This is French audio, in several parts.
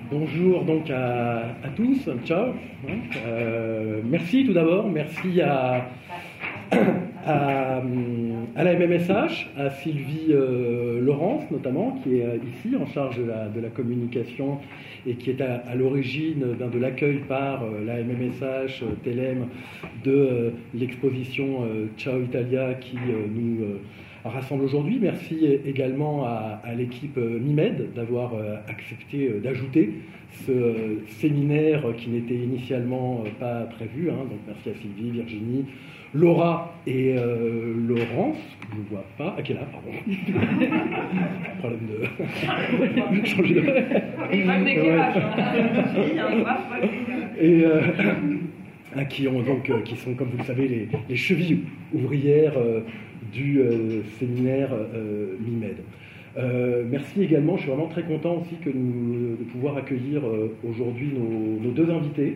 Bonjour donc à tous, ciao. Merci tout d'abord, merci à la MMSH, à Sylvie Laurence notamment, qui est ici en charge de la communication et qui est à l'origine de l'accueil par la MMSH TELEM de l'exposition Ciao Italia qui nous rassemble aujourd'hui. Merci également à l'équipe MIMED d'avoir accepté d'ajouter ce séminaire qui n'était initialement pas prévu. Donc merci à Sylvie, Virginie, Laura et Laurence, je ne vois pas. Ah, qui est là, pardon. Problème de changer de. Problème d'éclairage. Et qui sont, comme vous le savez, les chevilles ouvrières du séminaire MIMED. Merci également, je suis vraiment très content aussi de pouvoir accueillir aujourd'hui nos deux invités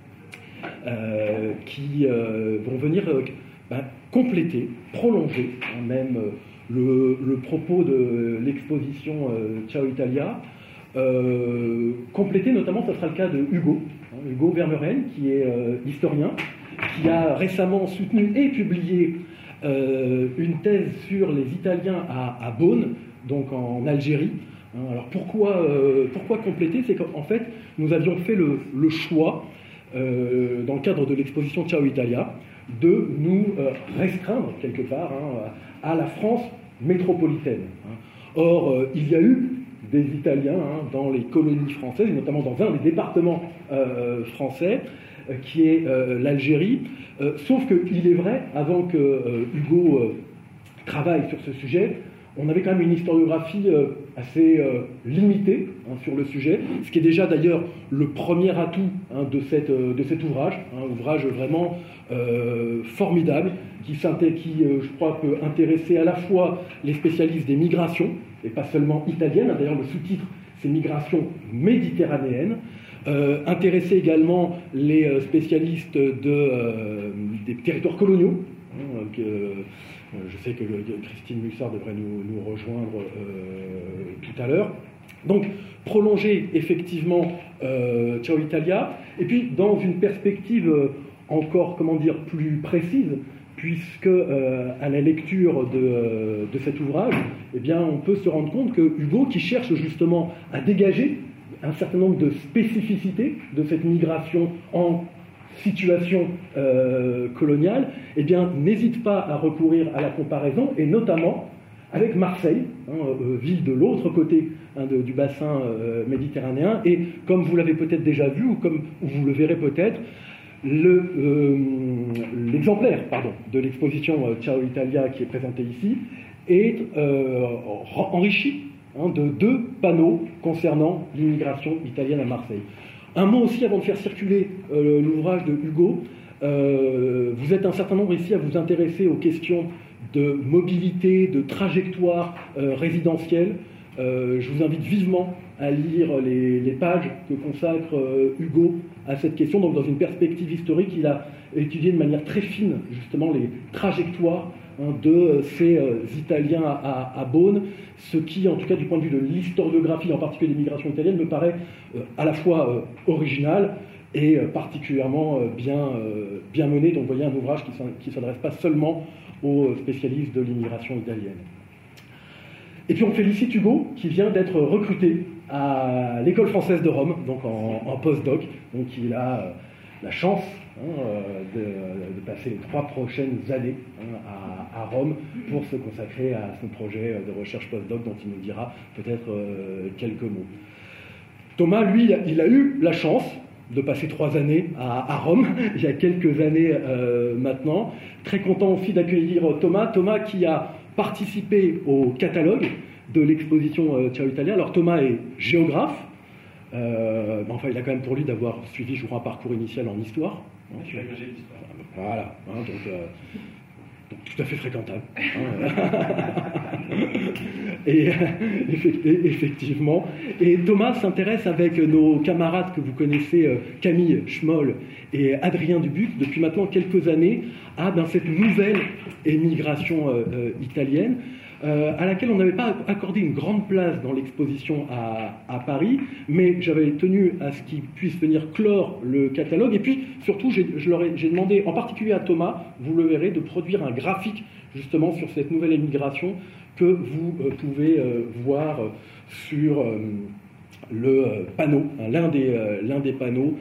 qui vont venir compléter, prolonger même le propos de l'exposition Ciao Italia. Compléter notamment, ce sera le cas de Hugo Vermeuren, qui est historien, qui a récemment soutenu et publié une thèse sur les Italiens à Beaune, donc en Algérie. Alors pourquoi compléter? C'est qu'en fait, nous avions fait le choix, dans le cadre de l'exposition Ciao Italia, de nous restreindre quelque part à la France métropolitaine. Or, il y a eu des Italiens dans les colonies françaises, et notamment dans un des départements français, qui est l'Algérie. Sauf qu'il est vrai, avant que Hugo travaille sur ce sujet, on avait quand même une historiographie assez limitée sur le sujet, ce qui est déjà d'ailleurs le premier atout de cet ouvrage, un ouvrage vraiment formidable, qui je crois peut intéresser à la fois les spécialistes des migrations, et pas seulement italiennes, d'ailleurs le sous-titre c'est Migrations méditerranéennes, intéresser également les spécialistes des territoires coloniaux, je sais que Christine Mussard devrait nous rejoindre tout à l'heure. Donc, prolonger effectivement Ciao Italia, et puis dans une perspective encore, plus précise, puisque à la lecture de cet ouvrage, eh bien, on peut se rendre compte que Hugo, qui cherche justement à dégager un certain nombre de spécificités de cette migration en situation coloniale, eh bien, n'hésite pas à recourir à la comparaison, et notamment avec Marseille, ville de l'autre côté du bassin méditerranéen, et comme vous l'avez peut-être déjà vu, ou comme vous le verrez peut-être, l'exemplaire de l'exposition Ciao Italia qui est présenté ici est enrichi de 2 panneaux concernant l'immigration italienne à Marseille. Un mot aussi avant de faire circuler l'ouvrage de Hugo. Vous êtes un certain nombre ici à vous intéresser aux questions de mobilité, de trajectoire résidentielle. Je vous invite vivement à lire les pages que consacre Hugo à cette question. Donc, dans une perspective historique, il a étudié de manière très fine justement les trajectoires de ces Italiens à Beaune, ce qui, en tout cas du point de vue de l'historiographie, en particulier des migrations italiennes, me paraît à la fois original et particulièrement bien mené. Donc, vous voyez, un ouvrage qui ne s'adresse pas seulement aux spécialistes de l'immigration italienne. Et puis on félicite Hugo, qui vient d'être recruté à l'École française de Rome, donc en postdoc. Donc il a la chance de passer les 3 prochaines années à Rome pour se consacrer à son projet de recherche postdoc, dont il nous dira peut-être quelques mots. Thomas, lui, il a eu la chance de passer 3 années à Rome, il y a quelques années maintenant. Très content aussi d'accueillir Thomas qui a participé au catalogue de l'exposition Ciao Italia. Alors Thomas est géographe, il a quand même pour lui d'avoir suivi, je crois, un parcours initial en histoire. Je suis agrégé d'histoire. Voilà, donc tout à fait fréquentable. Et effectivement. Et Thomas s'intéresse avec nos camarades que vous connaissez, Camille Schmoll et Adrien Dubuc, depuis maintenant quelques années, à cette nouvelle émigration italienne. à laquelle on n'avait pas accordé une grande place dans l'exposition à Paris, mais j'avais tenu à ce qu'ils puissent venir clore le catalogue. Et puis, surtout, j'ai demandé, en particulier à Thomas, vous le verrez, de produire un graphique, justement, sur cette nouvelle émigration que vous pouvez voir sur le panneau, hein, l'un des panneaux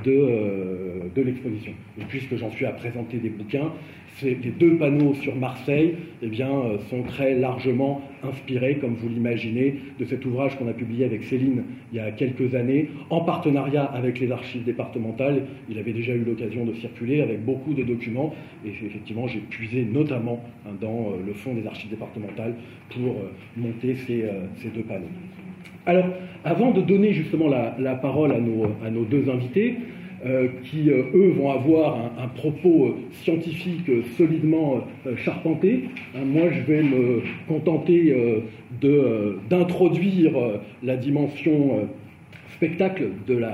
de l'exposition. Et puisque j'en suis à présenter des bouquins, les deux panneaux sur Marseille sont très largement inspirés, comme vous l'imaginez, de cet ouvrage qu'on a publié avec Céline il y a quelques années, en partenariat avec les archives départementales. Il avait déjà eu l'occasion de circuler avec beaucoup de documents, et effectivement j'ai puisé notamment dans le fond des archives départementales pour monter ces deux panneaux. Alors, avant de donner justement la parole à nos deux invités, qui, eux, vont avoir un propos scientifique solidement charpenté. Moi, je vais me contenter d'introduire la dimension spectacle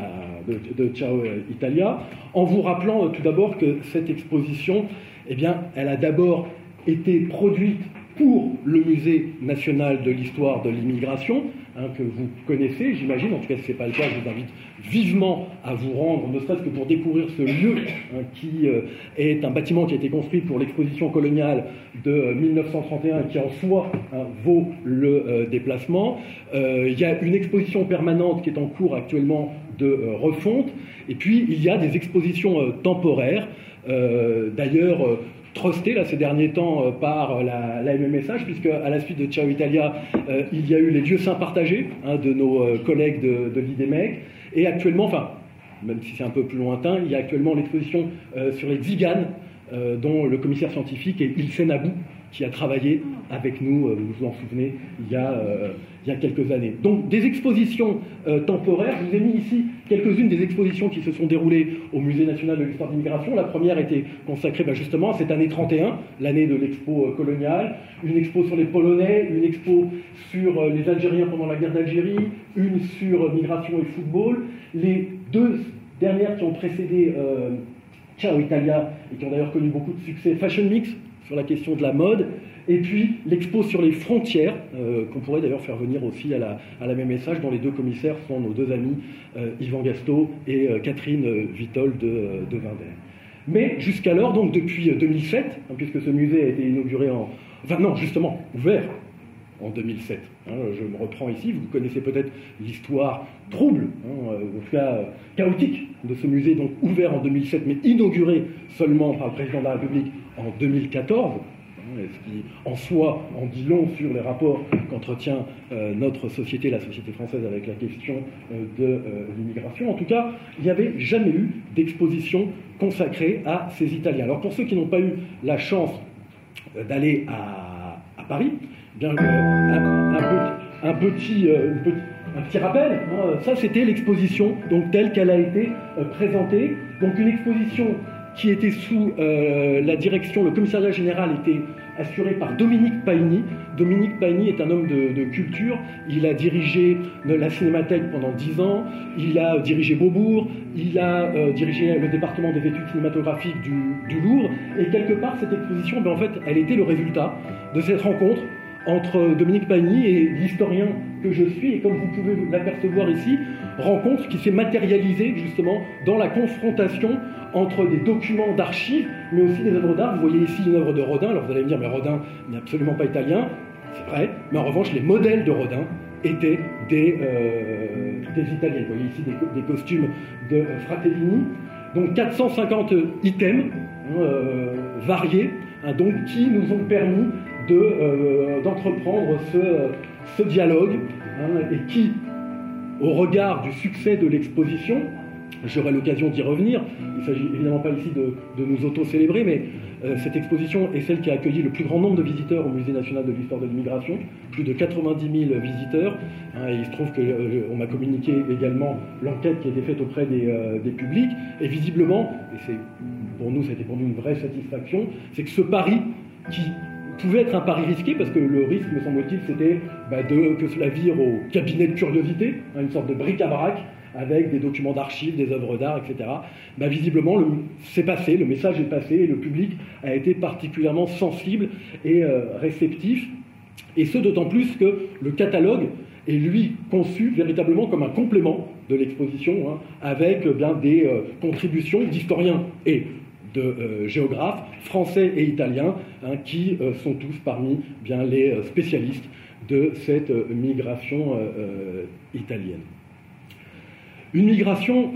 de Ciao Italia, en vous rappelant tout d'abord que cette exposition, elle a d'abord été produite pour le Musée national de l'histoire de l'immigration, que vous connaissez, j'imagine. En tout cas, si ce n'est pas le cas, je vous invite vivement à vous rendre, ne serait-ce que pour découvrir ce lieu, qui est un bâtiment qui a été construit pour l'exposition coloniale de 1931 et qui en soi vaut le déplacement. Il y a une exposition permanente qui est en cours actuellement de refonte, et puis il y a des expositions temporaires, d'ailleurs trusté là, ces derniers temps par la MMSH, puisque à la suite de Ciao Italia, il y a eu les lieux saints partagés de nos collègues de l'IDEMEC, et actuellement, même si c'est un peu plus lointain, il y a actuellement l'exposition sur les Tziganes, dont le commissaire scientifique est Ilsen Abou, qui a travaillé avec nous, vous vous en souvenez, il y a quelques années. Donc des expositions temporaires. Je vous ai mis ici quelques-unes des expositions qui se sont déroulées au Musée national de l'histoire de l'immigration. La première était consacrée justement à cette année 31, l'année de l'expo coloniale, une expo sur les Polonais, une expo sur les Algériens pendant la guerre d'Algérie, une sur migration et football. Les deux dernières qui ont précédé Ciao Italia, et qui ont d'ailleurs connu beaucoup de succès, Fashion Mix, sur la question de la mode, et puis l'expo sur les frontières, qu'on pourrait d'ailleurs faire venir aussi à la même message, dont les deux commissaires sont nos deux amis, Yvan Gastaud et Catherine Vitol de Vinder. Mais jusqu'alors, donc depuis 2007, puisque ce musée a été inauguré ouvert en 2007. Je me reprends ici, vous connaissez peut-être l'histoire trouble, en tout cas chaotique, de ce musée, donc ouvert en 2007, mais inauguré seulement par le président de la République en 2014, ce qui en soi en dit long sur les rapports qu'entretient notre société, la société française, avec la question de l'immigration. En tout cas, il n'y avait jamais eu d'exposition consacrée à ces Italiens. Alors pour ceux qui n'ont pas eu la chance d'aller à Paris, un petit rappel, ça c'était l'exposition donc telle qu'elle a été présentée. Donc une exposition qui était sous la direction, le commissariat général était assuré par Dominique Paigny. Dominique Paigny est un homme de culture. Il a dirigé la Cinémathèque pendant 10 ans, il a dirigé Beaubourg, il a dirigé le département des études cinématographiques du Louvre, et quelque part cette exposition, en fait, elle était le résultat de cette rencontre entre Dominique Paigny et l'historien que je suis, et comme vous pouvez l'apercevoir ici, rencontre qui s'est matérialisée justement dans la confrontation entre des documents d'archives, mais aussi des œuvres d'art. Vous voyez ici une œuvre de Rodin. Alors vous allez me dire, mais Rodin n'est absolument pas italien, c'est vrai, mais en revanche les modèles de Rodin étaient des Italiens. Vous voyez ici des costumes de Fratellini, donc 450 items variés, donc qui nous ont permis d'entreprendre ce dialogue, et qui, au regard du succès de l'exposition, j'aurai l'occasion d'y revenir, il ne s'agit évidemment pas ici de nous auto-célébrer, mais cette exposition est celle qui a accueilli le plus grand nombre de visiteurs au Musée national de l'histoire de l'immigration, plus de 90 000 visiteurs, et il se trouve qu'on m'a communiqué également l'enquête qui a été faite auprès des publics, et visiblement, et c'était pour nous une vraie satisfaction, c'est que ce pari qui pouvait être un pari risqué, parce que le risque, me semble-t-il, c'était que cela vire au cabinet de curiosité, une sorte de bric-à-brac, avec des documents d'archives, des œuvres d'art, etc. Visiblement, c'est passé, le message est passé, et le public a été particulièrement sensible et réceptif. Et ce d'autant plus que le catalogue est lui conçu véritablement comme un complément de l'exposition, hein, avec bien des contributions d'historiens et de géographes français et italiens, hein, qui sont tous parmi bien les spécialistes de cette migration italienne. Une migration,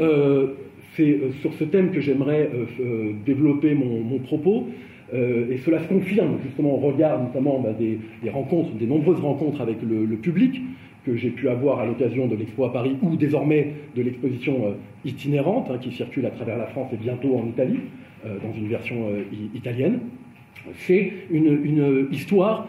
c'est sur ce thème que j'aimerais développer mon propos, et cela se confirme justement au regard notamment des rencontres, des nombreuses rencontres avec le public que j'ai pu avoir à l'occasion de l'Expo à Paris ou désormais de l'exposition itinérante, hein, qui circule à travers la France et bientôt en Italie, dans une version italienne. C'est une histoire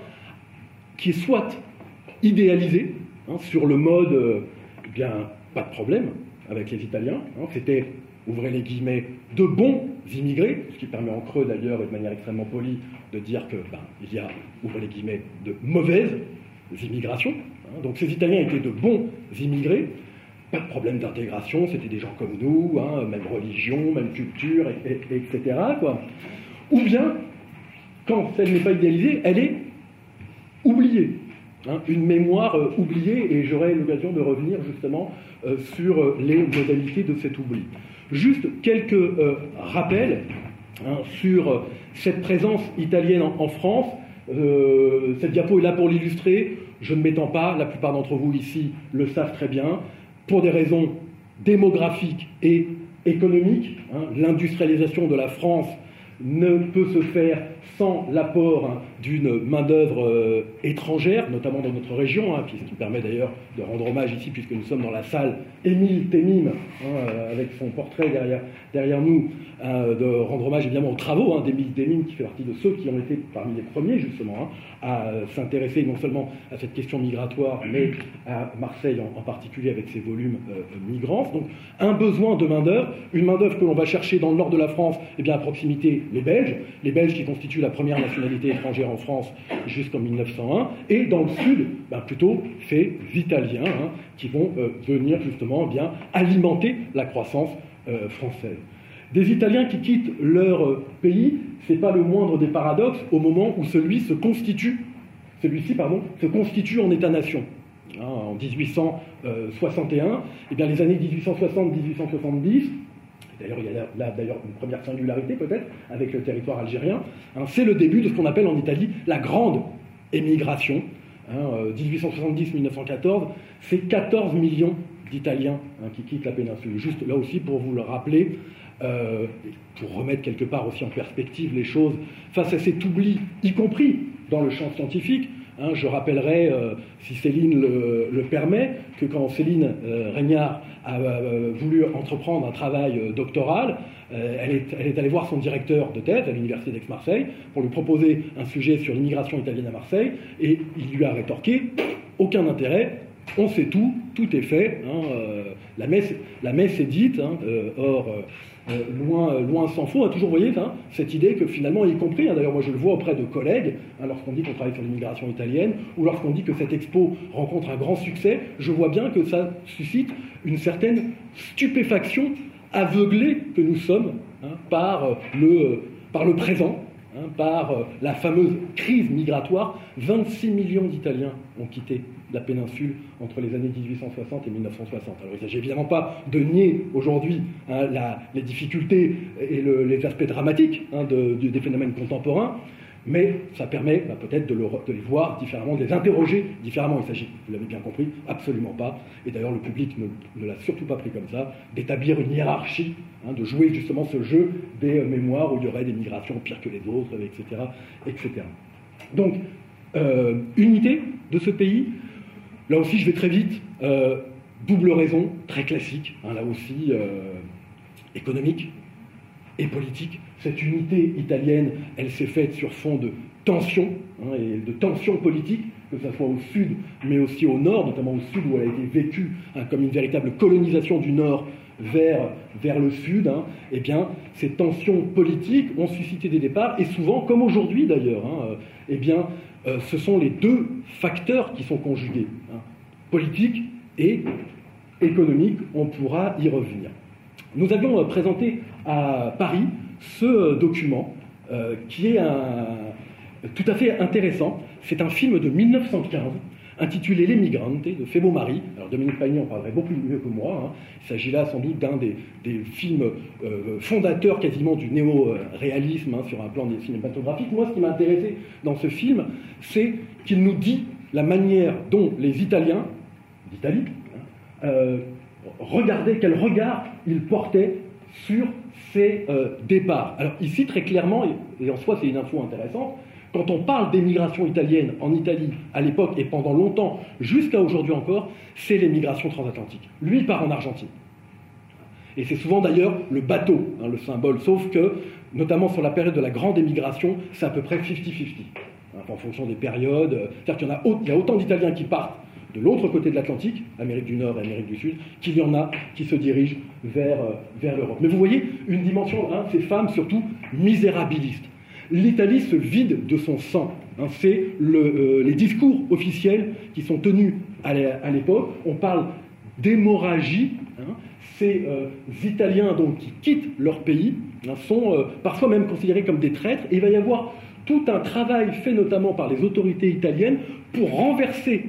qui est soit idéalisée, hein, sur le mode bien pas de problème avec les Italiens, hein, c'était, ouvrez les guillemets, de bons immigrés, ce qui permet en creux d'ailleurs et de manière extrêmement polie de dire que il y a, ouvrez les guillemets, de mauvaises immigrations. Hein, donc ces Italiens étaient de bons immigrés, pas de problème d'intégration, c'était des gens comme nous, hein, même religion, même culture, etc. Quoi. Ou bien, quand elle n'est pas idéalisée, elle est oubliée. Hein, une mémoire oubliée, et j'aurai l'occasion de revenir justement sur les modalités de cet oubli. Juste quelques rappels, hein, sur cette présence italienne en France. Cette diapo est là pour l'illustrer, je ne m'étends pas, la plupart d'entre vous ici le savent très bien, pour des raisons démographiques et économiques. Hein, l'industrialisation de la France ne peut se faire sans l'apport, hein, d'une main-d'œuvre étrangère, notamment dans notre région, hein, ce qui permet d'ailleurs de rendre hommage ici, puisque nous sommes dans la salle Émile Témime, hein, avec son portrait derrière nous, de rendre hommage évidemment aux travaux, hein, d'Émile Témime, qui fait partie de ceux qui ont été parmi les premiers justement, hein, à s'intéresser non seulement à cette question migratoire, mais à Marseille en particulier avec ses volumes migrants. Donc un besoin de main-d'œuvre, une main-d'œuvre que l'on va chercher dans le nord de la France, et bien à proximité les Belges qui constituent la première nationalité étrangère en France jusqu'en 1901, et dans le sud, plutôt ces Italiens, hein, qui vont venir justement bien alimenter la croissance française. Des Italiens qui quittent leur pays, c'est pas le moindre des paradoxes au moment où celui-ci se constitue en État-nation. Hein, en 1861, eh bien les années 1860-1870, d'ailleurs il y a là une première singularité peut-être avec le territoire algérien, hein, c'est le début de ce qu'on appelle en Italie la grande émigration. Hein, 1870-1914, c'est 14 millions d'Italiens, hein, qui quittent la péninsule. Juste là aussi pour vous le rappeler, pour remettre quelque part aussi en perspective les choses face à cet oubli, y compris dans le champ scientifique. Hein, je rappellerai, si Céline le permet, que quand Céline Régnard a voulu entreprendre un travail doctoral, elle est allée voir son directeur de thèse à l'université d'Aix-Marseille pour lui proposer un sujet sur l'immigration italienne à Marseille, et il lui a rétorqué « aucun intérêt, on sait tout, tout est fait, hein, la messe est dite, hein, or loin s'en faut », a toujours, vous voyez, hein, cette idée que finalement, y compris, hein, d'ailleurs moi je le vois auprès de collègues, hein, lorsqu'on dit qu'on travaille sur l'immigration italienne, ou lorsqu'on dit que cette expo rencontre un grand succès, je vois bien que ça suscite une certaine stupéfaction aveuglée que nous sommes, hein, par le présent, hein, par la fameuse crise migratoire. 26 millions d'Italiens ont quitté la péninsule entre les années 1860 et 1960. Alors il ne s'agit évidemment pas de nier aujourd'hui, hein, les difficultés et les aspects dramatiques, hein, des phénomènes contemporains, mais ça permet peut-être de les voir différemment, de les interroger différemment. Il s'agit, vous l'avez bien compris, absolument pas, et d'ailleurs le public ne l'a surtout pas pris comme ça, d'établir une hiérarchie, hein, de jouer justement ce jeu des mémoires où il y aurait des migrations pires que les autres, etc. etc. Donc, unité de ce pays. Là aussi, je vais très vite. Double raison, très classique, hein, là aussi, économique et politique. Cette unité italienne, elle s'est faite sur fond de tensions, hein, et de tensions politiques, que ce soit au sud, mais aussi au nord, notamment au sud où elle a été vécue, hein, comme une véritable colonisation du nord vers le sud. Hein. Eh bien, ces tensions politiques ont suscité des départs, et souvent, comme aujourd'hui d'ailleurs, hein, eh bien, ce sont les deux facteurs qui sont conjugués, hein, politique et économique. On pourra y revenir. Nous avions présenté à Paris ce document qui est tout à fait intéressant. c'est un film de 1915 intitulé L'Emigrante de Febo Mari. Alors Dominique Pagny en parlerait beaucoup mieux que moi. Hein. Il s'agit là sans doute d'un des films fondateurs quasiment du néo-réalisme sur un plan cinématographique. Moi, ce qui m'a intéressé dans ce film, c'est qu'il nous dit la manière dont les Italiens d'Italie regardaient, quel regard ils portaient sur ces départs. Alors ici, très clairement, et en soi c'est une info intéressante, quand on parle d'émigration italienne en Italie à l'époque et pendant longtemps, jusqu'à aujourd'hui encore, c'est l'émigration transatlantique. Lui, il part en Argentine. Et c'est souvent d'ailleurs le bateau, le symbole, sauf que, notamment sur la période de la grande émigration, c'est à peu près 50-50, en fonction des périodes. C'est-à-dire qu'il y a autant d'Italiens qui partent de l'autre côté de l'Atlantique, Amérique du Nord et Amérique du Sud, qu'il y en a qui se dirigent vers l'Europe. Mais vous voyez une dimension, ces femmes surtout misérabilistes. L'Italie se vide de son sang. C'est les discours officiels qui sont tenus à l'époque. On parle d'hémorragie. Ces Italiens donc, qui quittent leur pays sont parfois même considérés comme des traîtres. Et il va y avoir tout un travail fait notamment par les autorités italiennes pour renverser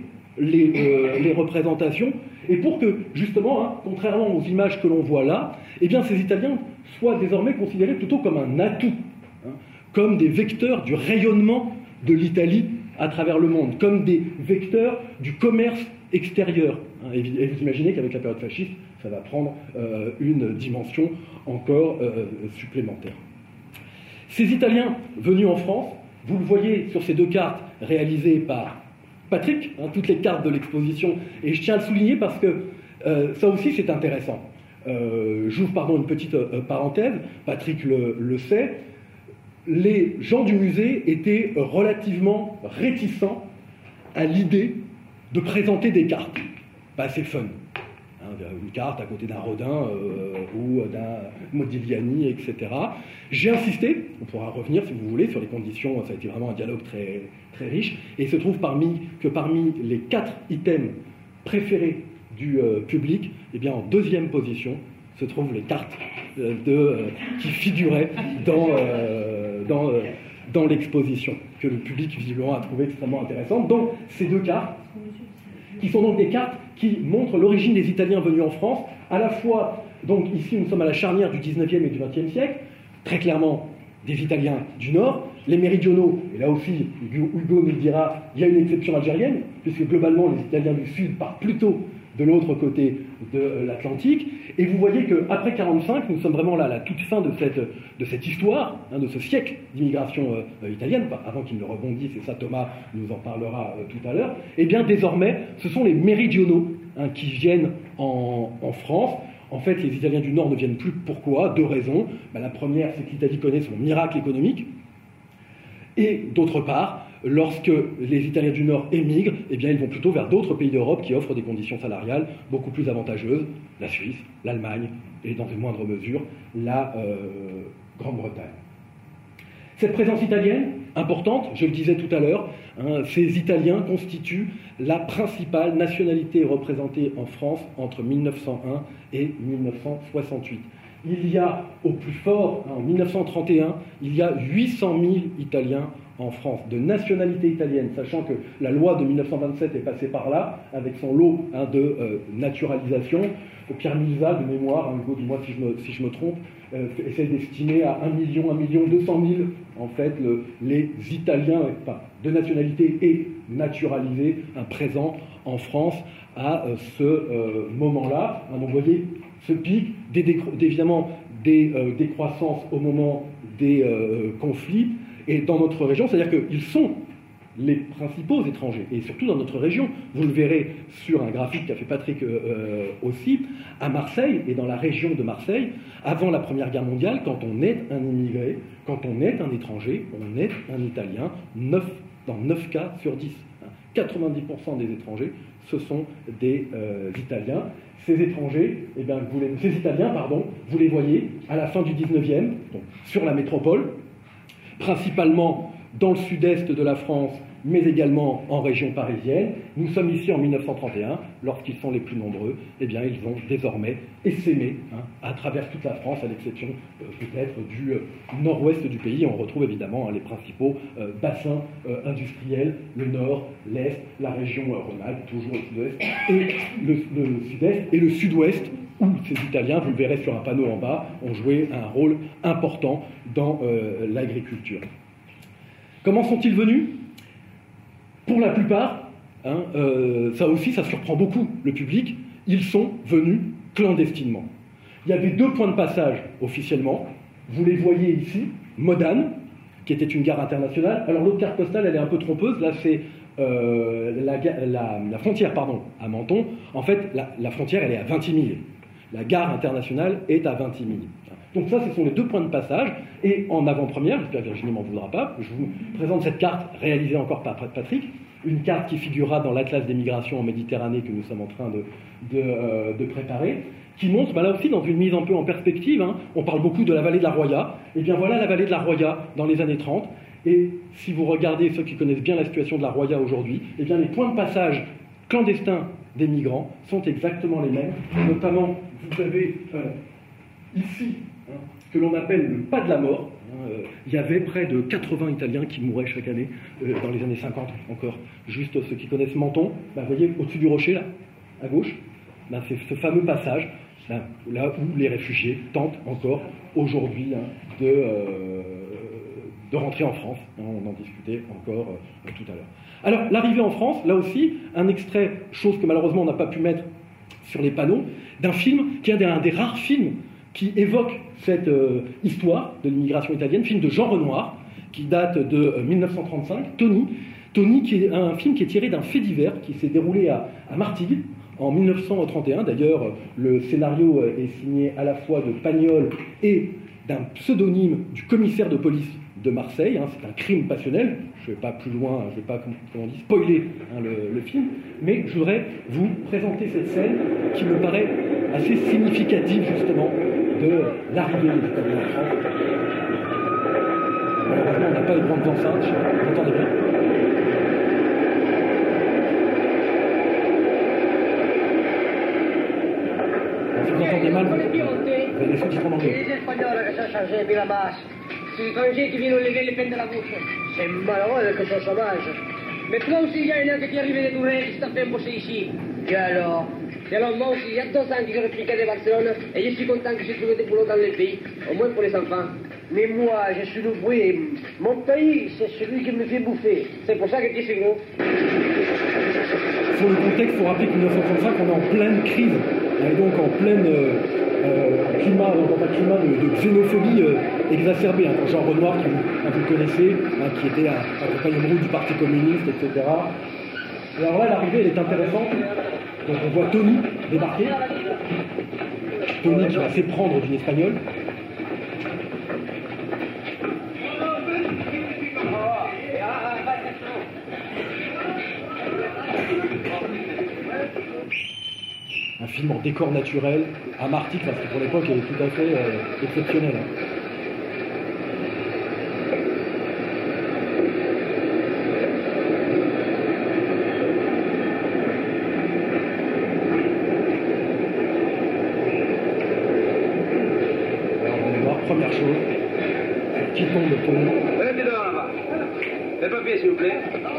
les représentations et pour que, justement, contrairement aux images que l'on voit là, eh bien, ces Italiens soient désormais considérés plutôt comme un atout, comme des vecteurs du rayonnement de l'Italie à travers le monde, comme des vecteurs du commerce extérieur. Et vous imaginez qu'avec la période fasciste, ça va prendre une dimension encore supplémentaire. Ces Italiens venus en France, vous le voyez sur ces deux cartes réalisées par Patrick, toutes les cartes de l'exposition, et je tiens à le souligner parce que ça aussi c'est intéressant. J'ouvre une petite parenthèse, Patrick le sait, les gens du musée étaient relativement réticents à l'idée de présenter des cartes. Pas assez fun. Une carte à côté d'un Rodin ou d'un Modigliani, etc. J'ai insisté, on pourra revenir si vous voulez sur les conditions, ça a été vraiment un dialogue très, très riche, et il se trouve parmi les 4 items préférés du public, eh bien en deuxième position se trouvent les cartes qui figuraient dans l'exposition, que le public visiblement a trouvé extrêmement intéressante. Donc ces deux cartes, qui sont donc des cartes qui montrent l'origine des Italiens venus en France, à la fois, donc ici nous sommes à la charnière du 19e et du 20e siècle, très clairement des Italiens du Nord, les méridionaux, et là aussi Hugo nous dira, il y a une exception algérienne, puisque globalement les Italiens du Sud partent plutôt de l'autre côté de l'Atlantique, et vous voyez qu'après 1945, nous sommes vraiment là à la toute fin de cette histoire, de ce siècle d'immigration italienne, avant qu'il ne rebondisse, et ça Thomas nous en parlera tout à l'heure, et bien désormais, ce sont les méridionaux qui viennent en France. En fait, les Italiens du Nord ne viennent plus. Pourquoi ? 2 raisons. La première, c'est que l'Italie connaît son miracle économique, et d'autre part, lorsque les Italiens du Nord émigrent, eh bien, ils vont plutôt vers d'autres pays d'Europe qui offrent des conditions salariales beaucoup plus avantageuses, la Suisse, l'Allemagne et dans une moindre mesure la Grande-Bretagne. Cette présence italienne, importante, je le disais tout à l'heure, ces Italiens constituent la principale nationalité représentée en France entre 1901 et 1968. Il y a au plus fort, en 1931, il y a 800 000 Italiens en France, de nationalité italienne, sachant que la loi de 1927 est passée par là, avec son lot de naturalisation. Pierre Milza, de mémoire, Hugo, dis-moi si je me trompe, essaie d'estimer à 1 200 000, en fait, les Italiens de nationalité et naturalisés présents en France à ce moment-là. Donc, vous voyez ce pic, évidemment des décroissances au moment des conflits, et dans notre région, c'est-à-dire qu'ils sont les principaux étrangers, et surtout dans notre région, vous le verrez sur un graphique qu'a fait Patrick aussi, à Marseille, et dans la région de Marseille, avant la Première Guerre mondiale, quand on est un immigré, quand on est un étranger, on est un Italien, dans 9 cas sur 10. 90% des étrangers, ce sont des Italiens. Ces étrangers, ces Italiens, vous les voyez à la fin du 19e, donc sur la métropole, principalement dans le sud-est de la France mais également en région parisienne. Nous sommes ici en 1931, lorsqu'ils sont les plus nombreux, eh bien ils ont désormais essaimé à travers toute la France, à l'exception peut-être du nord-ouest du pays. On retrouve évidemment les principaux bassins industriels, le nord, l'est, la région Rhône-Alpes, toujours au sud-ouest, et le sud-est et le sud-ouest, où ces Italiens, vous le verrez sur un panneau en bas, ont joué un rôle important dans l'agriculture. Comment sont-ils venus? Pour la plupart, ça aussi, ça surprend beaucoup le public, ils sont venus clandestinement. Il y avait 2 points de passage officiellement, vous les voyez ici, Modane, qui était une gare internationale. Alors l'autre carte postale, elle est un peu trompeuse, là c'est la frontière, à Menton. En fait, la frontière, elle est à Vintimille. La gare internationale est à Vintimille. Donc ça, ce sont les 2 points de passage. Et en avant-première, j'espère que Virginie ne m'en voudra pas, je vous présente cette carte réalisée encore par Patrick, une carte qui figurera dans l'Atlas des migrations en Méditerranée que nous sommes en train de préparer, qui montre, là aussi, dans une mise un peu en perspective, on parle beaucoup de la vallée de la Roya. Et bien voilà la vallée de la Roya dans les années 30. Et si vous regardez ceux qui connaissent bien la situation de la Roya aujourd'hui, eh bien les points de passage clandestins des migrants sont exactement les mêmes. Notamment, vous avez ici ce que l'on appelle le pas de la mort. Il y avait près de 80 Italiens qui mouraient chaque année dans les années 50 encore. Juste ceux qui connaissent Menton, vous voyez au-dessus du rocher, là, à gauche, c'est ce fameux passage, là où les réfugiés tentent encore aujourd'hui de rentrer en France. On en discutait encore tout à l'heure. Alors, l'arrivée en France, là aussi, un extrait, chose que malheureusement on n'a pas pu mettre sur les panneaux, d'un film qui est un des rares films qui évoque cette histoire de l'immigration italienne, film de Jean Renoir, qui date de 1935, Tony, qui est un film qui est tiré d'un fait divers qui s'est déroulé à Martigues en 1931. D'ailleurs, le scénario est signé à la fois de Pagnol et d'un pseudonyme du commissaire de police de Marseille. C'est un crime passionnel. Je ne vais pas plus loin, je ne vais pas, comment on dit, spoiler le film, mais je voudrais vous présenter cette scène qui me paraît assez significative justement de l'arrivée des Italiens en France. Malheureusement, on n'a pas les grandes enceintes, vous entendez bien. Si vous entendez mal, vous avez des sous-titres en anglais. C'est l'étranger qui vient enlever les peines de la bouche. C'est malheureux que ça sauvage. Mais toi aussi, il y a un qui est arrivé de Tourelle qui s'est fait embaucher ici. Et alors moi aussi, il y a 2 ans que je répliquais de Barcelone et je suis content que j'ai trouvé des boulots dans le pays, au moins pour les enfants. Mais moi, je suis l'ouvrier. Mon pays, c'est celui qui me fait bouffer. C'est pour ça que tu es gros. Sur le contexte, il faut rappeler que 1935, on est en pleine crise, et donc en pleine climat de xénophobie exacerbée. Quand Jean Renoir, que vous connaissez, qui était un compagnon de route du Parti communiste, etc. Et alors là, l'arrivée, elle est intéressante. Donc on voit Tony débarquer. Tony qui va s'éprendre d'une espagnole. Un film en décor naturel, à Martigues, parce que pour l'époque, il est tout à fait exceptionnel. Alors, on va voir, première chose, qui tombe le pont. Venez dehors là-bas. Les papiers, s'il vous plaît.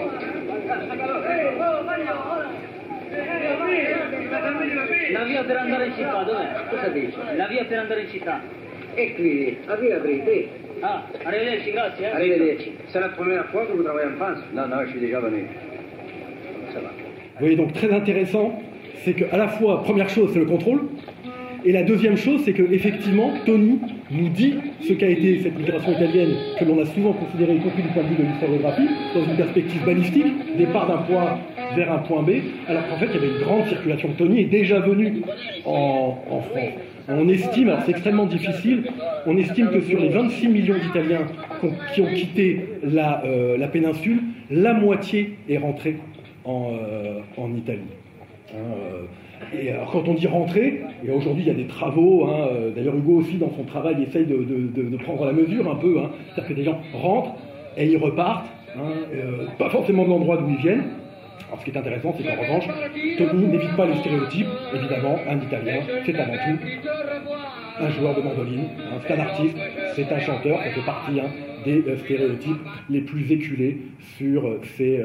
La via per andare in città, dov'è? Cosa dici? La via per andare in città. Et qui, la vie aprite. Ah, arrivederci, grazie. Arrivederci. C'est la première fois que vous travaillez en France? Non, je suis déjà venu. Ça va. Vous voyez, donc très intéressant, c'est qu'à la fois, première chose, c'est le contrôle, et la deuxième chose, c'est qu'effectivement, Tony nous dit ce qu'a été cette migration italienne que l'on a souvent considérée, y compris du point de vue de l'historiographie, dans une perspective balistique, départ d'un point vers un point B, alors qu'en fait, il y avait une grande circulation. Tony est déjà venu en France. On estime, alors c'est extrêmement difficile, on estime que sur les 26 millions d'Italiens qui ont quitté la péninsule, la moitié est rentrée en Italie. Et alors, quand on dit rentrer, et aujourd'hui il y a des travaux, d'ailleurs Hugo aussi dans son travail essaye de prendre la mesure un peu, c'est-à-dire que des gens rentrent et ils repartent pas forcément de l'endroit d'où ils viennent. Alors, ce qui est intéressant, c'est qu'en revanche, Tony n'évite pas les stéréotypes. Évidemment, un Italien, c'est avant tout un joueur de mandoline, c'est un artiste, c'est un chanteur, ça fait partie des stéréotypes les plus éculés sur ces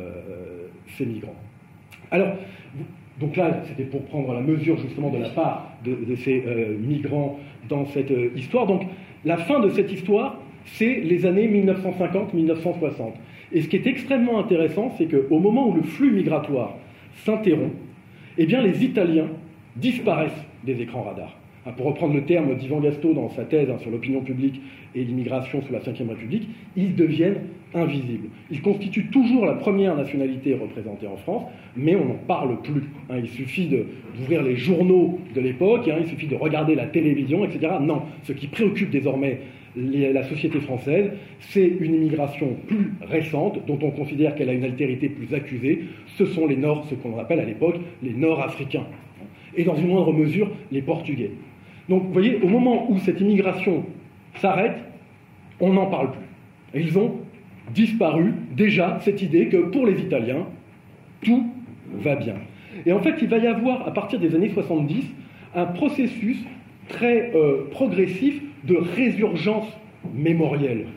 migrants. Alors, donc là, c'était pour prendre la mesure justement de la part de ces migrants dans cette histoire. Donc, la fin de cette histoire, c'est les années 1950-1960. Et ce qui est extrêmement intéressant, c'est qu'au moment où le flux migratoire s'interrompt, eh bien les Italiens disparaissent des écrans radars. Pour reprendre le terme d'Ivan Gasto dans sa thèse sur l'opinion publique et l'immigration sous la Ve République, ils deviennent invisibles. Ils constituent toujours la première nationalité représentée en France, mais on n'en parle plus. Il suffit d'ouvrir les journaux de l'époque, il suffit de regarder la télévision, etc. Non, ce qui préoccupe désormais la société française, c'est une immigration plus récente, dont on considère qu'elle a une altérité plus accusée. Ce sont les Nord, ce qu'on appelle à l'époque les Nord-Africains, et dans une moindre mesure les Portugais. Donc vous voyez, au moment où cette immigration s'arrête, on n'en parle plus. Et ils ont disparu déjà cette idée que pour les Italiens, tout va bien. Et en fait, il va y avoir, à partir des années 70, un processus très progressif de résurgence mémorielle,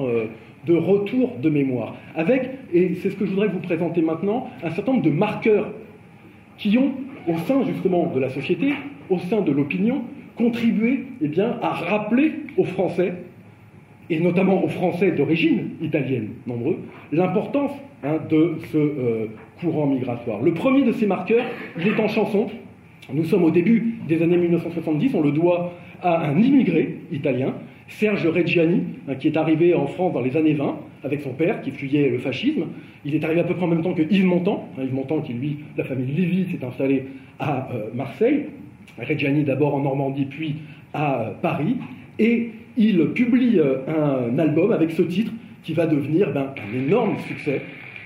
de retour de mémoire, avec, et c'est ce que je voudrais vous présenter maintenant, un certain nombre de marqueurs qui ont, au sein justement de la société, au sein de l'opinion, contribué à rappeler aux Français, et notamment aux Français d'origine italienne, nombreux, l'importance de ce courant migratoire. Le premier de ces marqueurs, il est en chanson. Nous sommes au début des années 1970, on le doit à un immigré italien, Serge Reggiani, qui est arrivé en France dans les années 20, avec son père, qui fuyait le fascisme. Il est arrivé à peu près en même temps que Yves Montand, Yves Montand qui, lui, la famille Lévy, s'est installée à Marseille, Reggiani d'abord en Normandie, puis à Paris, et il publie un album avec ce titre qui va devenir un énorme succès.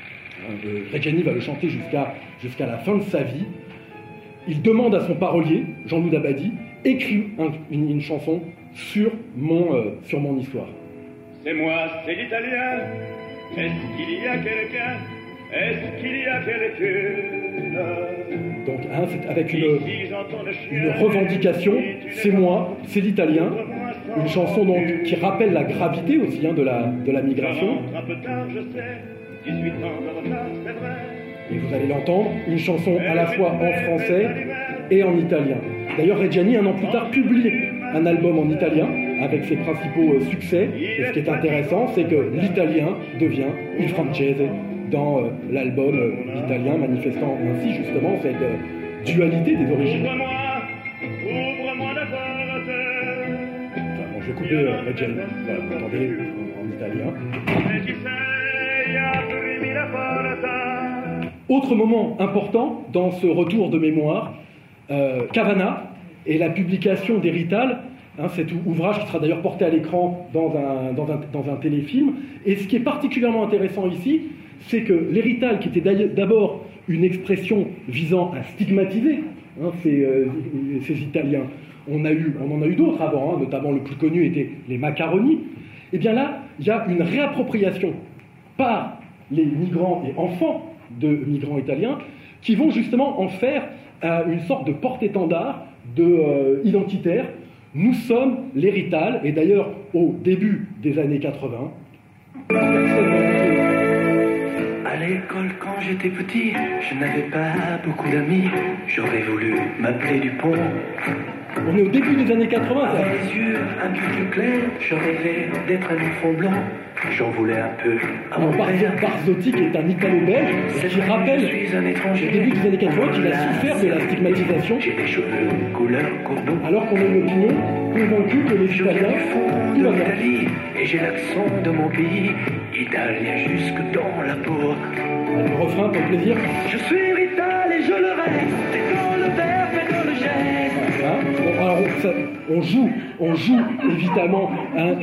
Reggiani va le chanter jusqu'à la fin de sa vie. Il demande à son parolier, Jean-Loup Dabadi, écrit une chanson sur mon histoire. C'est moi, c'est l'Italien. Est-ce qu'il y a quelqu'un? Est-ce qu'il y a quelqu'une? Donc, c'est avec une revendication, c'est moi, c'est l'Italien. Une chanson donc qui rappelle la gravité aussi de la migration. Un peu tard, je sais, 18 ans de retard, c'est vrai. Et vous allez l'entendre, une chanson à la fois en français et en italien. D'ailleurs, Reggiani, un an plus tard, publie un album en italien avec ses principaux succès. Et ce qui est intéressant, c'est que l'italien devient il francese dans l'album italien, manifestant ainsi justement cette dualité des origines. Ouvre-moi la porte. Enfin, bon, je vais couper Reggiani. Voilà, vous entendez en italien. E chi sei, aprimi la porta. Autre moment important dans ce retour de mémoire, Cavana et la publication d'Hérital, cet ouvrage qui sera d'ailleurs porté à l'écran dans un téléfilm. Et ce qui est particulièrement intéressant ici, c'est que l'Hérital, qui était d'abord une expression visant à stigmatiser ces Italiens, on en a eu d'autres avant, notamment le plus connu était les macaronis, et bien là, il y a une réappropriation par les migrants et enfants de migrants italiens qui vont justement en faire une sorte de porte-étendard identitaire. Nous sommes l'Hérital, et d'ailleurs au début des années 80, à l'école, quand j'étais petit, je n'avais pas beaucoup d'amis. J'aurais voulu m'appeler Dupont. on est au début des années 80, ça. Avec les yeux un peu plus clairs, je rêvais d'être un enfant blanc. J'en voulais un peu à mon père. Barzotti, qui est un Italo-belge, qui rappelle au début des années 80 qu'il a souffert de la stigmatisation, J'ai les cheveux couleur cordon. alors qu'on a une opinion convaincue que les Je viens Italiens, du fond tout de va bien. l'Italie et j'ai l'accent de mon pays, italien jusque dans la peau. Le refrain, pour le plaisir. Je suis Hérital et je le reste, et dans le verbe et dans le geste. Bon, alors, on joue évidemment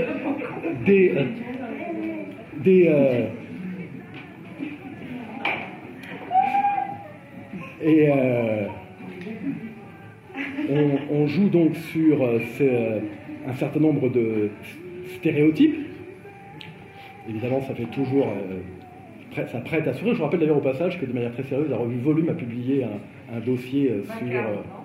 on joue donc sur un certain nombre de stéréotypes. Évidemment, ça fait toujours ça prête à sourire. Je vous rappelle d'ailleurs au passage que de manière très sérieuse, la revue Volume a publié un dossier sur...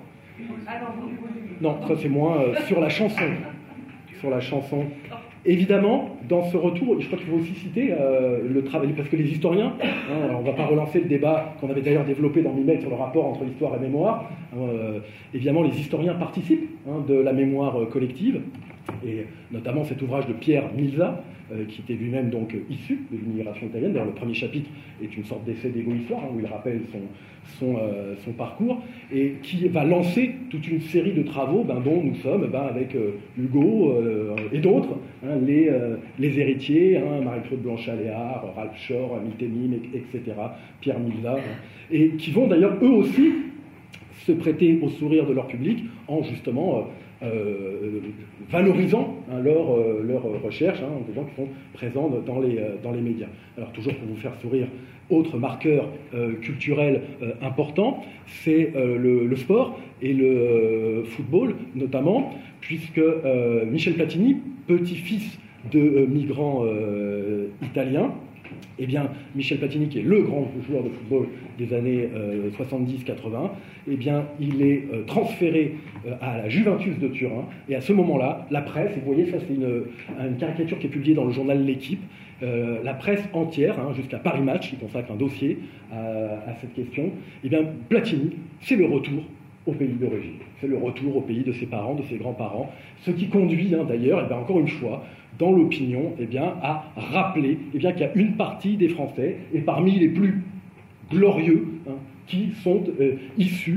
non, ça c'est moins sur la chanson. Sur la chanson. Évidemment, dans ce retour, je crois qu'il faut aussi citer le travail, parce que les historiens, on ne va pas relancer le débat qu'on avait d'ailleurs développé dans Mimette sur le rapport entre histoire et mémoire, évidemment les historiens participent de la mémoire collective, et notamment cet ouvrage de Pierre Milza, qui était lui-même donc issu de l'immigration italienne. D'ailleurs, le premier chapitre est une sorte d'essai d'égo-histoire, où il rappelle son parcours, et qui va lancer toute une série de travaux dont nous sommes, avec Hugo et d'autres, les héritiers, Marie-Claude Blanchard-Léard, Ralph Shore, Mittemim, etc., Pierre Milza, et qui vont d'ailleurs eux aussi se prêter au sourire de leur public en justement valorisant leurs recherches, des gens qui sont présents dans les médias. Alors toujours pour vous faire sourire, autre marqueur culturel important, c'est le sport et le football notamment, puisque Michel Platini, petit-fils de migrants italiens, eh bien, Michel Platini, qui est le grand joueur de football des années 70-80, eh bien, il est transféré à la Juventus de Turin. Et à ce moment-là, la presse, et vous voyez, ça c'est une caricature qui est publiée dans le journal L'Équipe, la presse entière, jusqu'à Paris Match, qui consacre un dossier à cette question, eh bien, Platini, c'est le retour au pays d'origine. C'est le retour au pays de ses parents, de ses grands-parents, ce qui conduit d'ailleurs, encore une fois, dans l'opinion, à rappeler qu'il y a une partie des Français, et parmi les plus glorieux, qui sont issus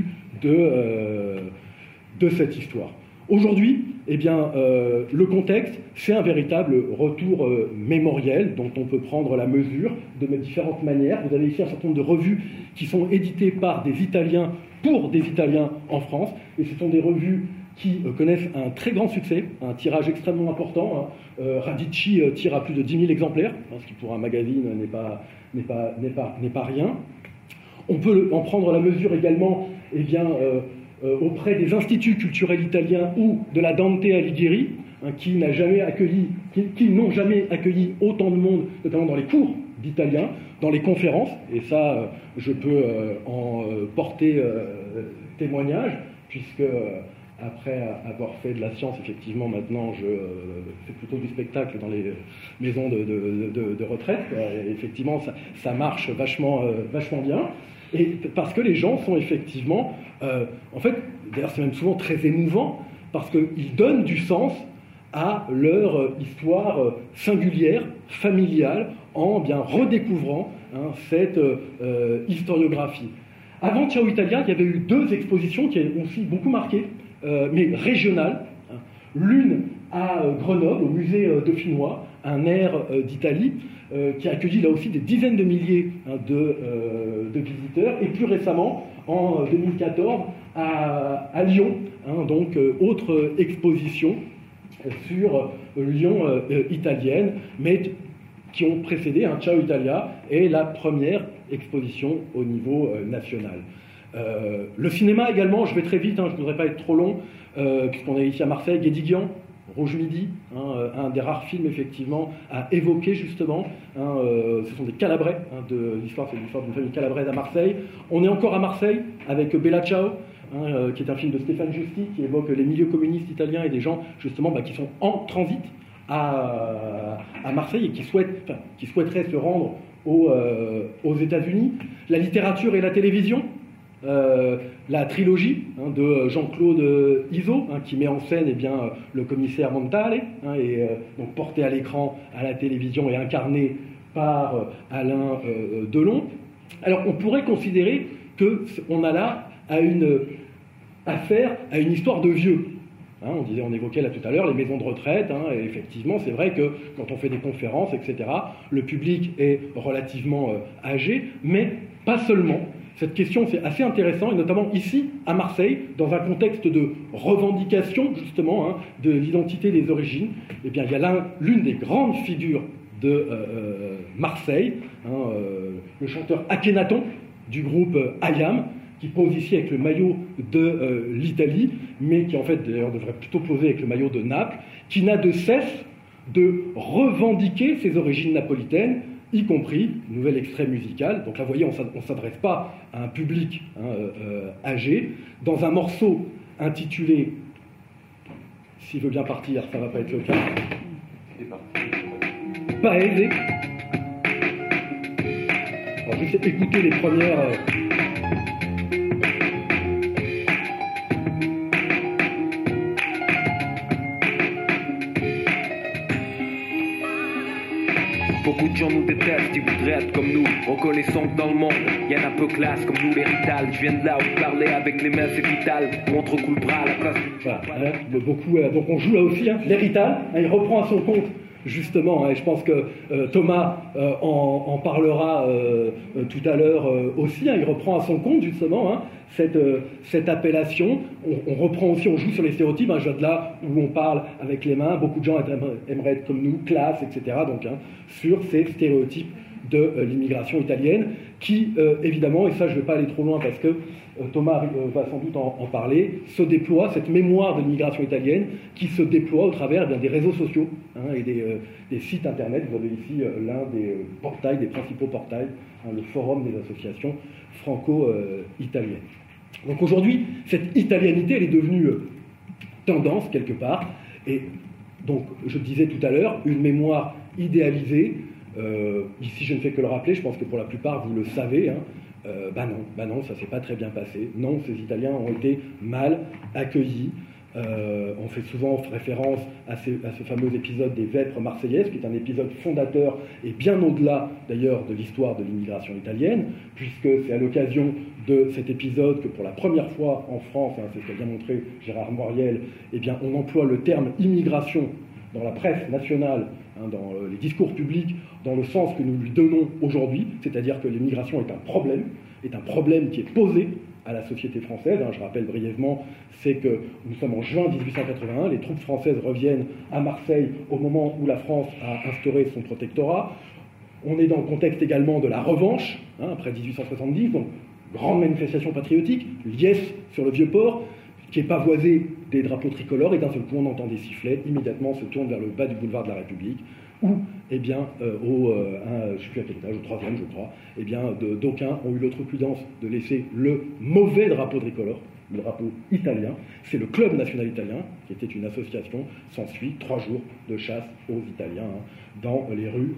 de cette histoire. Aujourd'hui, le contexte, c'est un véritable retour mémoriel dont on peut prendre la mesure de différentes manières. Vous avez ici un certain nombre de revues qui sont éditées par des Italiens pour des Italiens en France, et ce sont des revues qui connaissent un très grand succès, un tirage extrêmement important. Radici tire à plus de 10 000 exemplaires, ce qui pour un magazine n'est pas rien. On peut en prendre la mesure également auprès des instituts culturels italiens ou de la Dante Alighieri, qui n'ont jamais accueilli autant de monde, notamment dans les cours d'italien, dans les conférences, et ça, je peux en porter témoignage, puisque après avoir fait de la science, effectivement, maintenant, je fais plutôt du spectacle dans les maisons de retraite. Et effectivement, ça marche vachement bien. Et parce que les gens sont effectivement... en fait, d'ailleurs, c'est même souvent très émouvant, parce qu'ils donnent du sens à leur histoire singulière, familiale, en redécouvrant cette historiographie. Avant Ciao Italia, il y avait eu 2 expositions qui ont aussi beaucoup marqué, mais régionales. L'une à Grenoble, au musée dauphinois, un air d'Italie, qui a accueilli là aussi des dizaines de milliers de visiteurs, et plus récemment, en 2014, à Lyon, autre exposition sur Lyon italienne, mais qui ont précédé Ciao Italia, et la première exposition au niveau national. Le cinéma également, je vais très vite, je ne voudrais pas être trop long, puisqu'on est ici à Marseille, Guédiguian, Rouge Midi, un des rares films effectivement à évoquer justement. Ce sont des Calabrais, c'est l'histoire d'une famille calabraise à Marseille. On est encore à Marseille avec Bella Ciao, qui est un film de Stéphane Giusti, qui évoque les milieux communistes italiens et des gens justement qui sont en transit à Marseille et qui souhaiteraient se rendre aux États-Unis. La littérature et la télévision. La trilogie de Jean-Claude Izzo, qui met en scène le commissaire Montale, donc porté à l'écran, à la télévision et incarné par Alain Delon. Alors on pourrait considérer qu'on a là affaire à une histoire de vieux. On évoquait là tout à l'heure les maisons de retraite, et effectivement c'est vrai que quand on fait des conférences, etc., le public est relativement âgé, mais pas seulement. Cette question, c'est assez intéressant, et notamment ici, à Marseille, dans un contexte de revendication, justement, de l'identité des origines. Eh bien, il y a l'une des grandes figures de Marseille, le chanteur Akhenaton, du groupe Ayam, qui pose ici avec le maillot de l'Italie, mais qui, en fait, d'ailleurs, devrait plutôt poser avec le maillot de Naples, qui n'a de cesse de revendiquer ses origines napolitaines, y compris, nouvel extrait musical, donc là vous voyez on ne s'adresse pas à un public âgé, dans un morceau intitulé « S'il veut bien partir, ça ne va pas être le cas », Paese. Alors juste écouter les premières... Beaucoup de gens nous détestent, ils voudraient être comme nous. Reconnaissons que dans le monde, y en a peu classe comme nous les Rital. Je viens de là où parler avec les mains c'est vital. Montre coup le bras à la place du... Voilà, beaucoup, donc on joue là aussi, hein, l'héritage, il reprend à son compte justement, et je pense que Thomas en parlera tout à l'heure aussi, il reprend à son compte justement cette appellation, on reprend aussi, on joue sur les stéréotypes, je viens de là où on parle avec les mains, beaucoup de gens aimeraient être comme nous, classe, etc., donc sur ces stéréotypes de l'immigration italienne, qui évidemment, et ça je ne vais pas aller trop loin parce que Thomas va sans doute en parler, se déploie, cette mémoire de l'immigration italienne qui se déploie au travers des réseaux sociaux et des sites internet. Vous avez ici l'un des portails, des principaux portails, le forum des associations franco-italiennes. Donc aujourd'hui, cette italianité, elle est devenue tendance quelque part, et donc je disais tout à l'heure, une mémoire idéalisée. Ici je ne fais que le rappeler, je pense que pour la plupart vous le savez, non, ça s'est pas très bien passé. Non, ces Italiens ont été mal accueillis. On fait souvent référence à ce fameux épisode des Vêpres marseillaises, qui est un épisode fondateur et bien au-delà d'ailleurs de l'histoire de l'immigration italienne, puisque c'est à l'occasion de cet épisode que pour la première fois en France, c'est ce qu'a bien montré Gérard Moriel, on emploie le terme immigration dans la presse nationale, dans les discours publics, dans le sens que nous lui donnons aujourd'hui, c'est-à-dire que l'immigration est un problème qui est posé à la société française. Je rappelle brièvement, c'est que nous sommes en juin 1881, les troupes françaises reviennent à Marseille au moment où la France a instauré son protectorat. On est dans le contexte également de la revanche, après 1870, donc grande manifestation patriotique, liesse sur le Vieux-Port, qui est pavoisé des drapeaux tricolores, et d'un seul coup on entend des sifflets, immédiatement on se tourne vers le bas du boulevard de la République, où, je ne sais plus à quel étage, au troisième je crois, d'aucuns ont eu l'outrecuidance de laisser le mauvais drapeau tricolore, le drapeau italien. C'est le Club national italien, qui était une association, s'ensuit 3 jours de chasse aux Italiens dans les rues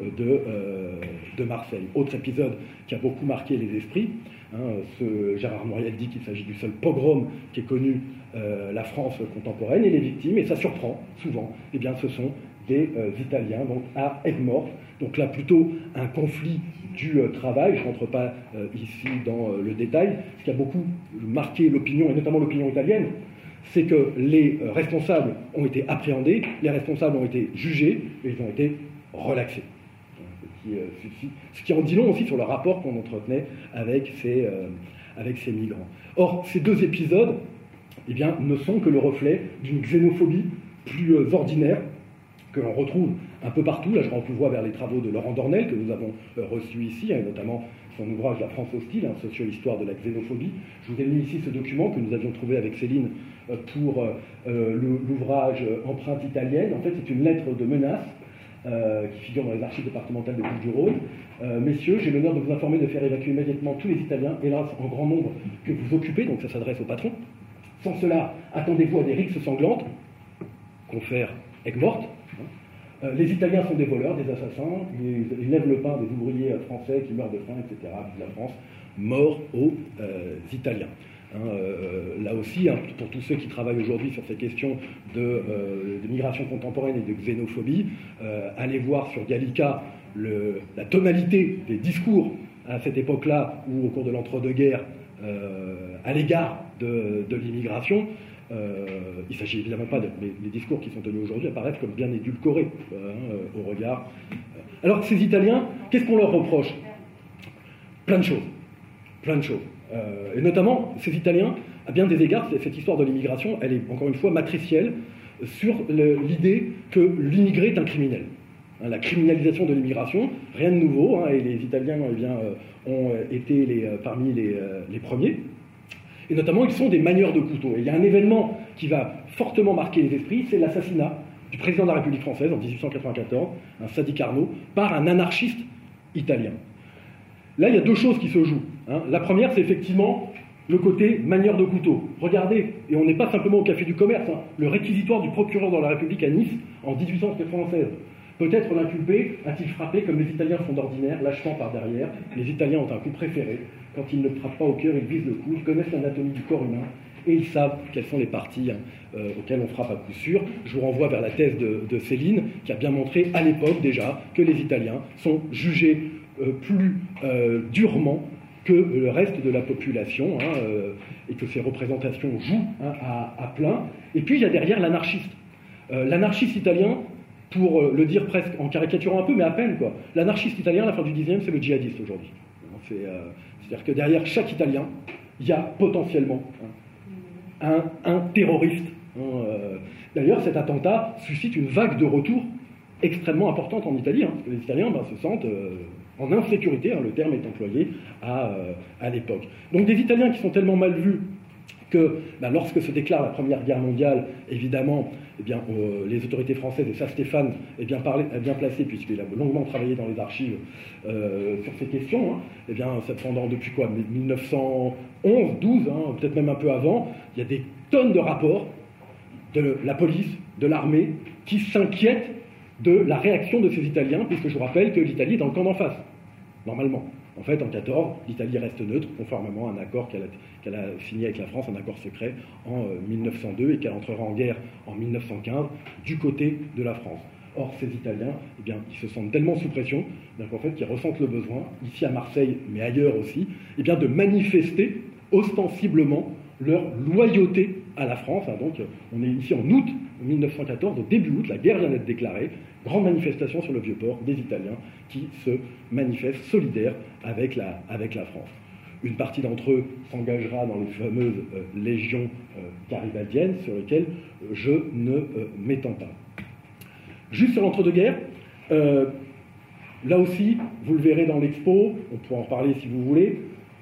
de Marseille. Autre épisode qui a beaucoup marqué les esprits, Gérard Moriel dit qu'il s'agit du seul pogrom qui ait connu la France contemporaine, et les victimes, et ça surprend souvent, ce sont des Italiens, donc à Aigues-Mortes. Donc là, plutôt un conflit du travail. Je ne rentre pas ici dans le détail. Ce qui a beaucoup marqué l'opinion, et notamment l'opinion italienne, c'est que les responsables ont été appréhendés, les responsables ont été jugés, et ils ont été relaxés. Ce qui en dit long aussi sur le rapport qu'on entretenait avec ces migrants. Or, ces 2 épisodes ne sont que le reflet d'une xénophobie plus ordinaire, que l'on retrouve un peu partout. Là, je renvoie vers les travaux de Laurent Dornel, que nous avons reçus ici, et notamment son ouvrage « La France hostile, socio-histoire de la xénophobie ». Je vous ai mis ici ce document que nous avions trouvé avec Céline pour l'ouvrage « Empreinte italienne ». En fait, c'est une lettre de menace qui figure dans les archives départementales de Bouches-du-Rhône. Messieurs, j'ai l'honneur de vous informer de faire évacuer immédiatement tous les Italiens, hélas en grand nombre, que vous occupez, donc ça s'adresse au patron. Sans cela, attendez-vous à des rixes sanglantes, confère Aigues-Mortes. Les Italiens sont des voleurs, des assassins, ils lèvent le pain des ouvriers français qui meurent de faim, etc. Vive la France, mort aux Italiens. Là aussi, pour tous ceux qui travaillent aujourd'hui sur ces questions de migration contemporaine et de xénophobie, allez voir sur Gallica la tonalité des discours à cette époque-là, ou au cours de l'entre-deux-guerres, à l'égard de l'immigration. Il ne s'agit évidemment pas les discours qui sont tenus aujourd'hui apparaissent comme bien édulcorés au regard. Alors ces Italiens, qu'est-ce qu'on leur reproche? Plein de choses. Et notamment, ces Italiens, à bien des égards, cette histoire de l'immigration, elle est encore une fois matricielle sur l'idée que l'immigré est un criminel. La criminalisation de l'immigration, rien de nouveau, et les Italiens ont été parmi les premiers. Et notamment, ils sont des manieurs de couteau. Et il y a un événement qui va fortement marquer les esprits, c'est l'assassinat du président de la République française en 1894, Sadi Carnot, par un anarchiste italien. Là, il y a deux choses qui se jouent. La première, c'est effectivement le côté manière de couteau. Regardez, et on n'est pas simplement au Café du Commerce, le réquisitoire du procureur de la République à Nice en 1896. Peut-être l'inculpé a-t-il frappé comme les Italiens font d'ordinaire, lâchement par derrière. Les Italiens ont un coup préféré. Quand ils ne frappent pas au cœur, ils visent le cou. Ils connaissent l'anatomie du corps humain et ils savent quelles sont les parties auxquelles on frappe à coup sûr. Je vous renvoie vers la thèse de Céline, qui a bien montré à l'époque déjà que les Italiens sont jugés plus durement que le reste de la population, et que ces représentations jouent à plein. Et puis il y a derrière l'anarchiste. L'anarchiste italien, pour le dire presque en caricaturant un peu, mais à peine, quoi. L'anarchiste italien, à la fin du 10e, c'est le djihadiste aujourd'hui. C'est-à-dire que derrière chaque Italien, il y a potentiellement un terroriste. D'ailleurs, cet attentat suscite une vague de retour extrêmement importante en Italie, parce que les Italiens se sentent en insécurité, le terme est employé à l'époque. Donc des Italiens qui sont tellement mal vus que lorsque se déclare la Première Guerre mondiale, évidemment, les autorités françaises, et ça Stéphane est bien placé, puisqu'il a longuement travaillé dans les archives sur ces questions, pendant depuis quoi, 1911, 12, peut-être même un peu avant, il y a des tonnes de rapports de la police, de l'armée, qui s'inquiètent de la réaction de ces Italiens, puisque je vous rappelle que l'Italie est dans le camp d'en face, normalement. En fait, en 14, l'Italie reste neutre, conformément à un accord qu'elle a signé avec la France, un accord secret, en 1902, et qu'elle entrera en guerre en 1915, du côté de la France. Or, ces Italiens, ils se sentent tellement sous pression, qu'en fait, ils ressentent le besoin, ici à Marseille, mais ailleurs aussi, de manifester ostensiblement leur loyauté à la France. Donc, on est ici en août 1914, au début août, la guerre vient d'être déclarée, grande manifestation sur le Vieux-Port des Italiens qui se manifestent solidaires avec la France. Une partie d'entre eux s'engagera dans les fameuses légions garibaldiennes sur lesquelles je ne m'étends pas. Juste sur l'entre-deux-guerres, là aussi, vous le verrez dans l'expo, on pourra en reparler si vous voulez.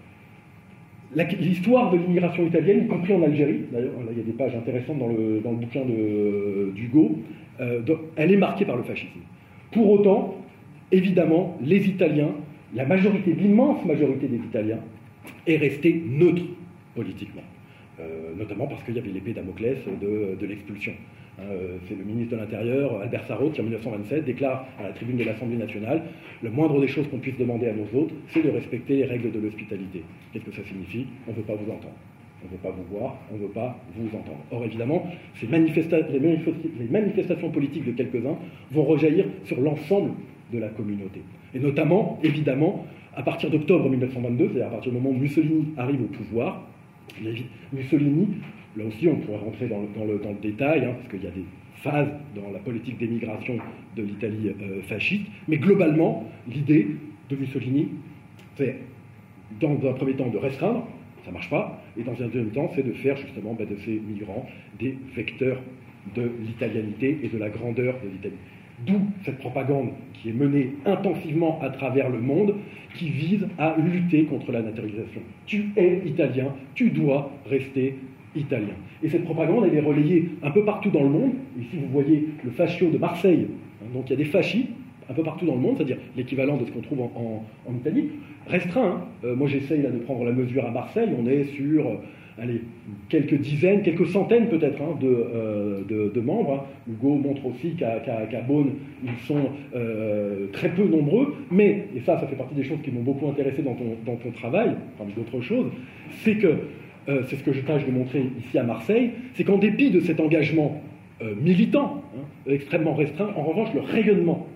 L'histoire de l'immigration italienne, y compris en Algérie, d'ailleurs, là il y a des pages intéressantes dans le bouquin d'Hugo, elle est marquée par le fascisme. Pour autant, évidemment, les Italiens, l'immense majorité des Italiens, est restée neutre politiquement, notamment parce qu'il y avait l'épée Damoclès de l'expulsion. C'est le ministre de l'Intérieur, Albert Sarraute, qui en 1927 déclare à la tribune de l'Assemblée nationale « Le moindre des choses qu'on puisse demander à nos hôtes, c'est de respecter les règles de l'hospitalité. » Qu'est-ce que ça signifie? On ne veut pas vous entendre. On ne veut pas vous voir, on ne veut pas vous entendre. Or, évidemment, les manifestations politiques de quelques-uns vont rejaillir sur l'ensemble de la communauté. Et notamment, évidemment, à partir d'octobre 1922, c'est-à-dire à partir du moment où Mussolini arrive au pouvoir, Mussolini, là aussi on pourrait rentrer dans le détail, parce qu'il y a des phases dans la politique d'émigration de l'Italie fasciste, mais globalement, l'idée de Mussolini, c'est, dans un premier temps, de restreindre, ça ne marche pas, et dans un deuxième temps, c'est de faire justement de ces migrants des vecteurs de l'italianité et de la grandeur de l'Italie. D'où cette propagande qui est menée intensivement à travers le monde, qui vise à lutter contre la naturalisation. Tu es italien, tu dois rester italien. Et cette propagande, elle est relayée un peu partout dans le monde. Ici, vous voyez le fascio de Marseille. Donc il y a des fascis un peu partout dans le monde, c'est-à-dire l'équivalent de ce qu'on trouve en Italie. Restreint, moi j'essaye de prendre la mesure à Marseille, on est sur quelques dizaines, quelques centaines peut-être de membres. Hugo montre aussi qu'à Beaune, ils sont très peu nombreux, mais, et ça fait partie des choses qui m'ont beaucoup intéressé dans ton travail, parmi d'autres choses, c'est que, c'est ce que je tâche de montrer ici à Marseille, c'est qu'en dépit de cet engagement militant, extrêmement restreint, en revanche, le rayonnement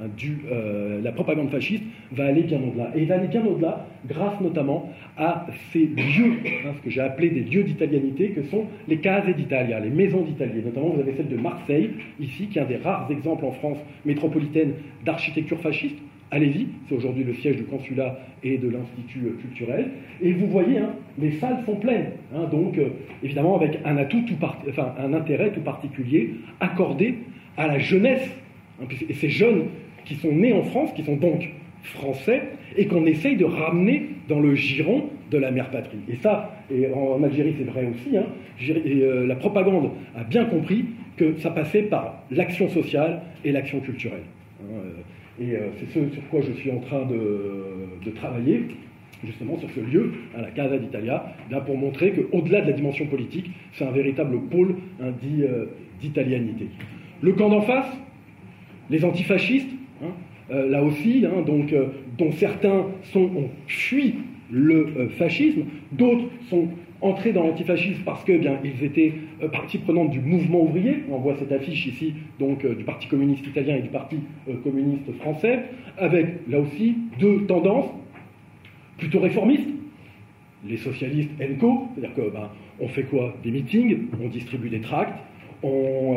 la propagande fasciste va aller bien au-delà. Et il va aller bien au-delà grâce notamment à ces lieux, ce que j'ai appelé des lieux d'italianité, que sont les case d'Italia, les maisons d'Italie. Notamment, vous avez celle de Marseille, ici, qui est un des rares exemples en France métropolitaine d'architecture fasciste. Allez-y, c'est aujourd'hui le siège du consulat et de l'Institut culturel. Et vous voyez, les salles sont pleines. Donc, évidemment, avec un un intérêt tout particulier accordé à la jeunesse. Et ces jeunes qui sont nés en France, qui sont donc français, et qu'on essaye de ramener dans le giron de la mère patrie. Et ça, et en Algérie c'est vrai aussi, la propagande a bien compris que ça passait par l'action sociale et l'action culturelle. Et c'est ce sur quoi je suis en train de travailler, justement sur ce lieu, la Casa d'Italia, pour montrer qu'au-delà de la dimension politique, c'est un véritable pôle d'italianité. Le camp d'en face, les antifascistes, là aussi, dont certains ont fui le fascisme, d'autres sont entrés dans l'antifascisme parce que ils étaient partie prenante du mouvement ouvrier. On voit cette affiche ici, donc du Parti communiste italien et du Parti communiste français, avec là aussi deux tendances plutôt réformistes. Les socialistes ENCO, c'est-à-dire que on fait quoi? Des meetings, on distribue des tracts, on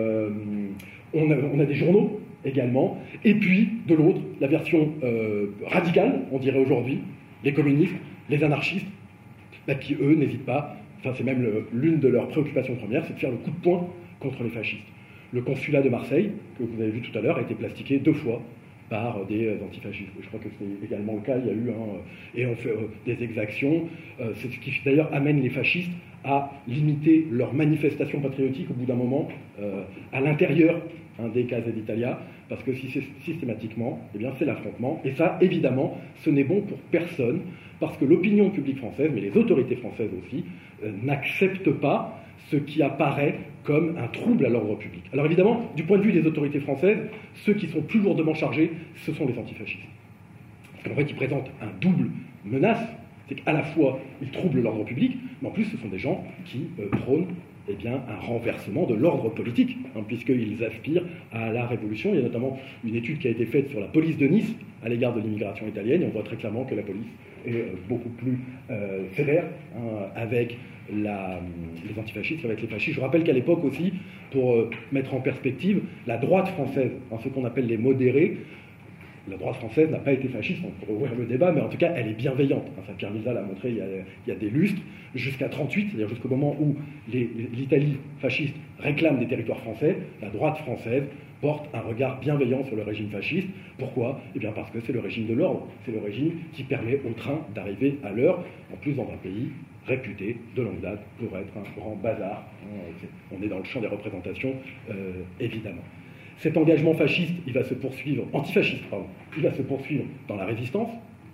a des journaux également, et puis de l'autre, la version radicale, on dirait aujourd'hui, les communistes, les anarchistes, qui eux n'hésitent pas, c'est même l'une de leurs préoccupations premières, c'est de faire le coup de poing contre les fascistes. Le consulat de Marseille, que vous avez vu tout à l'heure, a été plastiqué 2 fois par des antifascistes. Je crois que c'est également le cas, il y a eu et on fait des exactions, c'est ce qui d'ailleurs amène les fascistes à limiter leurs manifestations patriotiques au bout d'un moment à l'intérieur des Casa d'Italia, parce que si c'est systématiquement, c'est l'affrontement, et ça, évidemment, ce n'est bon pour personne, parce que l'opinion publique française, mais les autorités françaises aussi, n'acceptent pas ce qui apparaît comme un trouble à l'ordre public. Alors évidemment, du point de vue des autorités françaises, ceux qui sont plus lourdement chargés, ce sont les antifascistes. Parce qu'en fait, ils présentent un double menace, c'est qu'à la fois, ils troublent l'ordre public, mais en plus, ce sont des gens qui prônent un renversement de l'ordre politique, puisqu'ils aspirent à la révolution. Il y a notamment une étude qui a été faite sur la police de Nice à l'égard de l'immigration italienne, et on voit très clairement que la police est beaucoup plus sévère avec les antifascistes, avec les fascistes. Je rappelle qu'à l'époque aussi, pour mettre en perspective, la droite française, ce qu'on appelle les modérés, la droite française n'a pas été fasciste, on pourrait ouvrir le débat, mais en tout cas, elle est bienveillante. Pierre Lisa l'a montré il y a des lustres, jusqu'à 1938, c'est-à-dire jusqu'au moment où l'Italie fasciste réclame des territoires français, la droite française porte un regard bienveillant sur le régime fasciste. Pourquoi ? Parce que c'est le régime de l'ordre, c'est le régime qui permet au train d'arriver à l'heure, en plus dans un pays réputé de longue date pour être un grand bazar. On est dans le champ des représentations, évidemment. Cet engagement fasciste, il va se poursuivre, antifasciste, pardon, il va se poursuivre dans la résistance.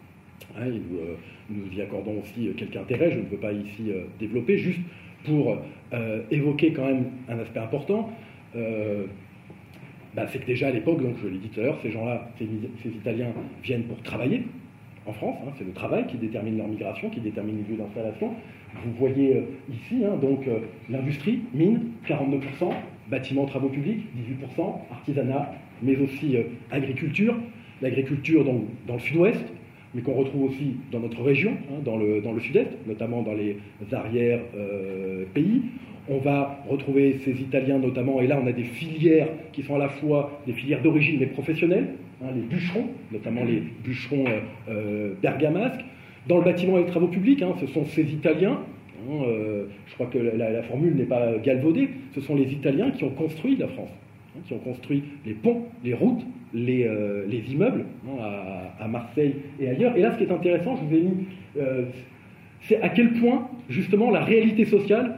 Nous y accordons aussi quelque intérêt, je ne veux pas ici développer, juste pour évoquer quand même un aspect important. C'est que déjà à l'époque, donc je l'ai dit tout à l'heure, ces gens-là, ces Italiens viennent pour travailler en France, c'est le travail qui détermine leur migration, qui détermine les lieux d'installation. Vous voyez ici, l'industrie, mine, 42%, bâtiments, travaux publics, 18%, artisanat, mais aussi agriculture. L'agriculture donc, dans le sud-ouest, mais qu'on retrouve aussi dans notre région, dans le sud-est, notamment dans les arrière-pays. On va retrouver ces Italiens notamment, et là on a des filières qui sont à la fois des filières d'origine mais professionnelles, les bûcherons, notamment les bûcherons bergamasques. Dans le bâtiment et les travaux publics, ce sont ces Italiens, je crois que la formule n'est pas galvaudée, ce sont les Italiens qui ont construit la France, qui ont construit les ponts, les routes, les immeubles à Marseille et ailleurs. Et là, ce qui est intéressant, je vous ai mis, c'est à quel point, justement, la réalité sociale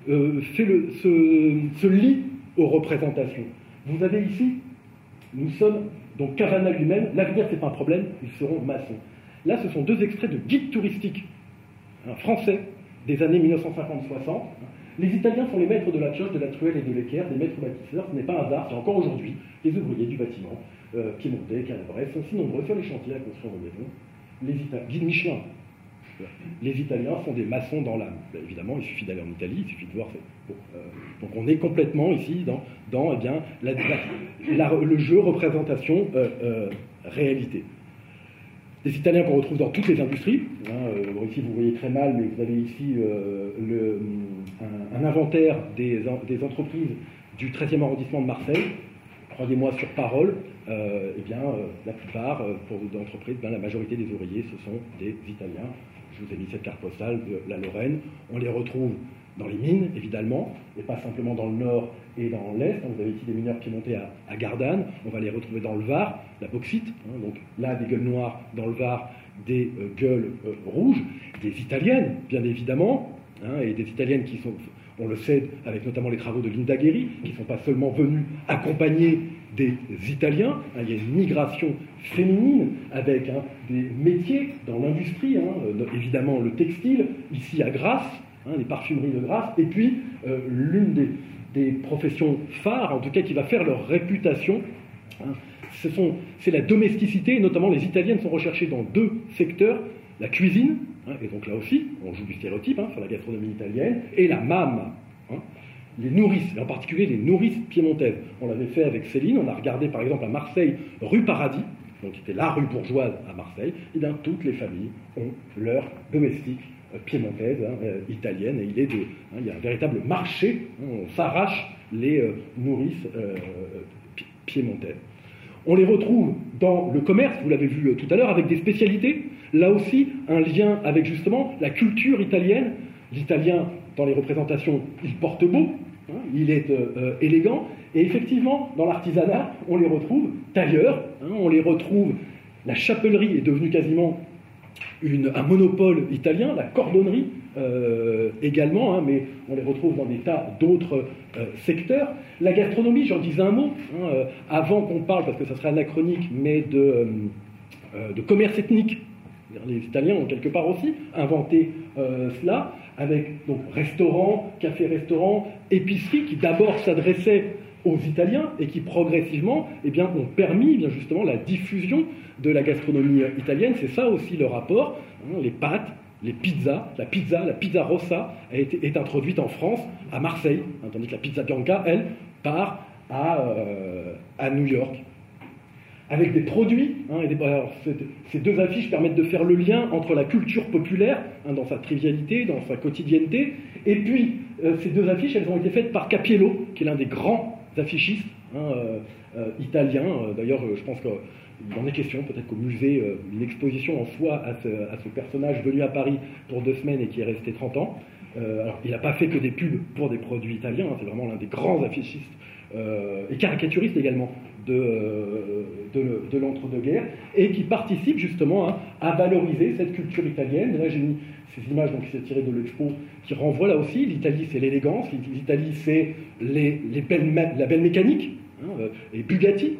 se lie aux représentations. Vous avez ici, nous sommes, donc Cavana lui-même, l'avenir c'est pas un problème, ils seront maçons. Là, ce sont 2 extraits de guides touristiques français des années 1950-60. Les Italiens sont les maîtres de la pioche, de la truelle et de l'équerre, des maîtres bâtisseurs. Ce n'est pas un hasard, c'est encore aujourd'hui les ouvriers du bâtiment, qui montaient, qui allaient, sont si nombreux sur les chantiers à construire nos maisons. Les Italiens, guide Michelin. Les Italiens sont des maçons dans l'âme. Évidemment, il suffit d'aller en Italie, il suffit de voir. Donc on est complètement ici dans le jeu représentation réalité. Des Italiens qu'on retrouve dans toutes les industries. Ici, vous voyez très mal, mais vous avez ici un inventaire des entreprises du 13e arrondissement de Marseille. Croyez-moi sur parole, la plupart d'entreprises, la majorité des ouvriers, ce sont des Italiens. Je vous ai mis cette carte postale de la Lorraine. On les retrouve dans les mines, évidemment, et pas simplement dans le nord et dans l'est. Vous avez ici des mineurs qui montaient à Gardanne. On va les retrouver dans le Var, la bauxite. Donc là, des gueules noires dans le Var, des gueules rouges, des Italiennes, bien évidemment, et des Italiennes qui sont, on le sait, avec notamment les travaux de Linda Gehry, qui ne sont pas seulement venus accompagner des Italiens. Il y a une migration féminine avec des métiers dans l'industrie, évidemment le textile, ici à Grasse, les parfumeries de Grasse, et puis l'une des professions phares, en tout cas qui va faire leur réputation, c'est la domesticité, et notamment les Italiennes sont recherchées dans 2 secteurs, la cuisine, et donc là aussi, on joue du stéréotype sur la gastronomie italienne, et la mame, les nourrices, et en particulier les nourrices piémontaises. On l'avait fait avec Céline, on a regardé par exemple à Marseille, rue Paradis, donc qui était la rue bourgeoise à Marseille, et bien toutes les familles ont leur domestique piémontaise, italienne, et il y a un véritable marché, on s'arrache les nourrices piémontaises. On les retrouve dans le commerce, vous l'avez vu tout à l'heure, avec des spécialités. Là aussi, un lien avec justement la culture italienne. L'italien, dans les représentations, il porte beau, il est élégant. Et effectivement, dans l'artisanat, on les retrouve tailleurs, on les retrouve. La chapellerie est devenue quasiment un monopole italien, la cordonnerie également, mais on les retrouve dans des tas d'autres secteurs. La gastronomie, j'en disais un mot, avant qu'on parle, parce que ça serait anachronique, mais de commerce ethnique. Les Italiens ont quelque part aussi inventé cela, avec donc restaurants, cafés-restaurants, épiceries, qui d'abord s'adressaient aux Italiens et qui progressivement ont permis justement la diffusion de la gastronomie italienne. C'est ça aussi le rapport, les pâtes, les pizzas, la pizza rossa est introduite en France, à Marseille, tandis que la pizza bianca, elle, part à New York. Avec des produits, alors ces 2 affiches permettent de faire le lien entre la culture populaire, dans sa trivialité, dans sa quotidienneté, et puis ces 2 affiches, elles ont été faites par Capiello, qui est l'un des grands affichistes italiens. D'ailleurs, je pense qu'il en est question, peut-être qu'au musée, une exposition en soi à ce personnage venu à Paris pour 2 semaines et qui est resté 30 ans. Alors, il n'a pas fait que des pubs pour des produits italiens, c'est vraiment l'un des grands affichistes et caricaturistes également de l'entre-deux-guerres, et qui participe justement à valoriser cette culture italienne. Là, j'ai mis ces images qui sont tirées de l'expo, qui renvoient là aussi. L'Italie, c'est l'élégance, l'Italie, c'est la belle mécanique, et Bugatti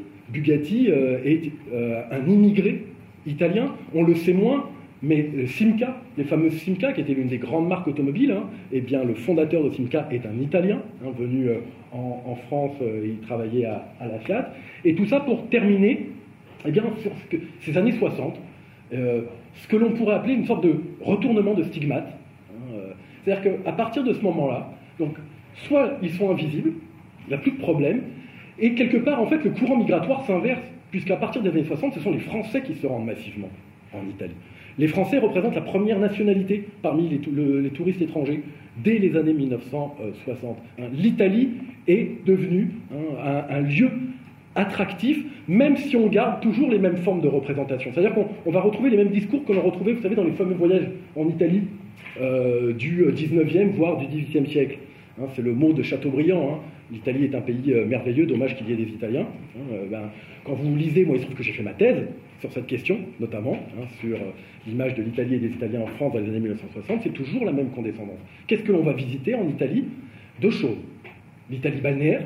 est un immigré italien, on le sait moins, mais Simca, les fameuses Simca, qui étaient l'une des grandes marques automobiles, le fondateur de Simca est un Italien, venu en France, il travaillait à la Fiat. Et tout ça pour terminer sur ces années 60, ce que l'on pourrait appeler une sorte de retournement de stigmate. C'est-à-dire qu'à partir de ce moment-là, donc, soit ils sont invisibles, il n'y a plus de problème, et quelque part, en fait, le courant migratoire s'inverse, puisqu'à partir des années 60, ce sont les Français qui se rendent massivement en Italie. Les Français représentent la première nationalité parmi les touristes étrangers dès les années 1960. L'Italie est devenue un lieu attractif, même si on garde toujours les mêmes formes de représentation. C'est-à-dire qu'on va retrouver les mêmes discours que l'on retrouvait, vous savez, dans les fameux voyages en Italie du 19e, voire du 18e siècle. C'est le mot de Chateaubriand. L'Italie est un pays merveilleux, dommage qu'il y ait des Italiens. Quand vous lisez, moi il se trouve que j'ai fait ma thèse sur cette question, notamment, sur l'image de l'Italie et des Italiens en France dans les années 1960, c'est toujours la même condescendance. Qu'est-ce que l'on va visiter en Italie? 2 choses. L'Italie balnéaire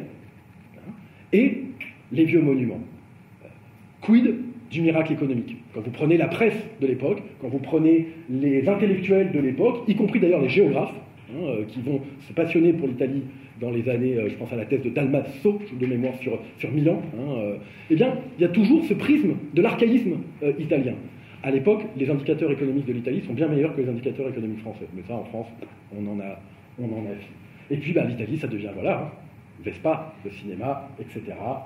et les vieux monuments. Quid du miracle économique? Quand vous prenez la presse de l'époque, quand vous prenez les intellectuels de l'époque, y compris d'ailleurs les géographes, qui vont se passionner pour l'Italie dans les années, je pense à la thèse de Dalmazzo, de mémoire sur Milan, il y a toujours ce prisme de l'archaïsme italien. À l'époque, les indicateurs économiques de l'Italie sont bien meilleurs que les indicateurs économiques français. Mais ça, en France, on en a fini. Et puis, l'Italie, ça devient, Vespa, le cinéma, etc.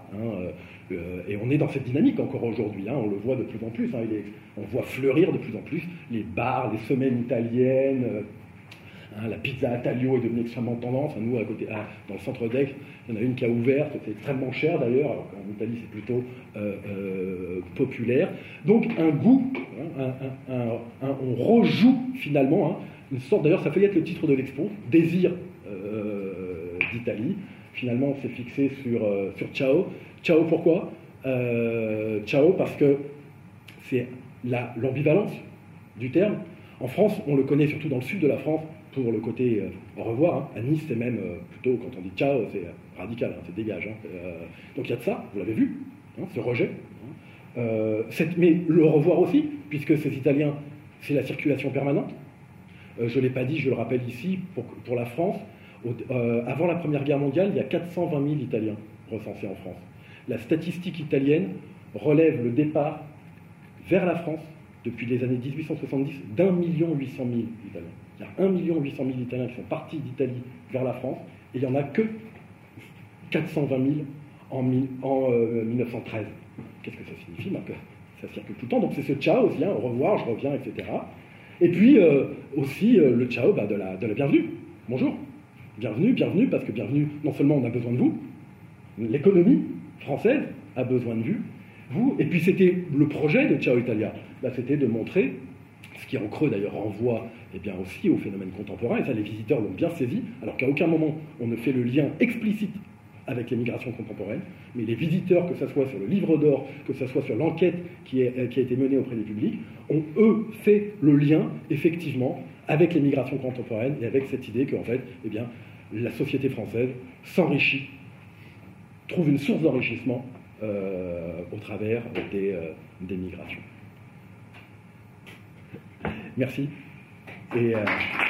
Et on est dans cette dynamique encore aujourd'hui. On le voit de plus en plus. On voit fleurir de plus en plus les bars, les semaines italiennes. La pizza à Taglio est devenue extrêmement tendance. Nous, à côté, dans le centre d'Aix, il y en a une qui a ouvert, c'était extrêmement cher d'ailleurs, alors qu'en Italie c'est plutôt populaire. Donc un goût, on rejoue finalement une sorte, d'ailleurs ça fait être le titre de l'expo, Désir d'Italie. Finalement on s'est fixé sur Ciao. Ciao pourquoi Ciao parce que c'est l'ambivalence du terme. En France, on le connaît surtout dans le sud de la France, pour le côté au revoir. Hein. À Nice, c'est même plutôt, quand on dit ciao, c'est radical, hein, c'est dégage. Hein. Donc il y a de ça, vous l'avez vu, hein, ce rejet. Hein. Mais le au revoir aussi, puisque ces Italiens, c'est la circulation permanente. Je ne l'ai pas dit, je le rappelle ici, pour la France, avant la Première Guerre mondiale, il y a 420 000 Italiens recensés en France. La statistique italienne relève le départ vers la France, depuis les années 1870, d'1 800 000 Italiens. Il y a 1 800 000 Italiens qui sont partis d'Italie vers la France, et il n'y en a que 420 000 en 1913. Qu'est-ce que ça signifie, Marc? Ça circule tout le temps, donc c'est ce ciao aussi, hein, au revoir, je reviens, etc. Et puis aussi le ciao de la bienvenue. Bonjour, bienvenue, parce que bienvenue, non seulement on a besoin de vous, l'économie française a besoin de vous, et puis c'était le projet de Ciao Italia. Là, c'était de montrer, ce qui en creux d'ailleurs renvoie aussi au phénomène contemporain, et ça les visiteurs l'ont bien saisi, alors qu'à aucun moment on ne fait le lien explicite avec les migrations contemporaines, mais les visiteurs, que ce soit sur le livre d'or, que ce soit sur l'enquête qui a été menée auprès du public, ont, eux, fait le lien, effectivement, avec les migrations contemporaines et avec cette idée qu'en fait, la société française s'enrichit, trouve une source d'enrichissement au travers des migrations. Merci. Et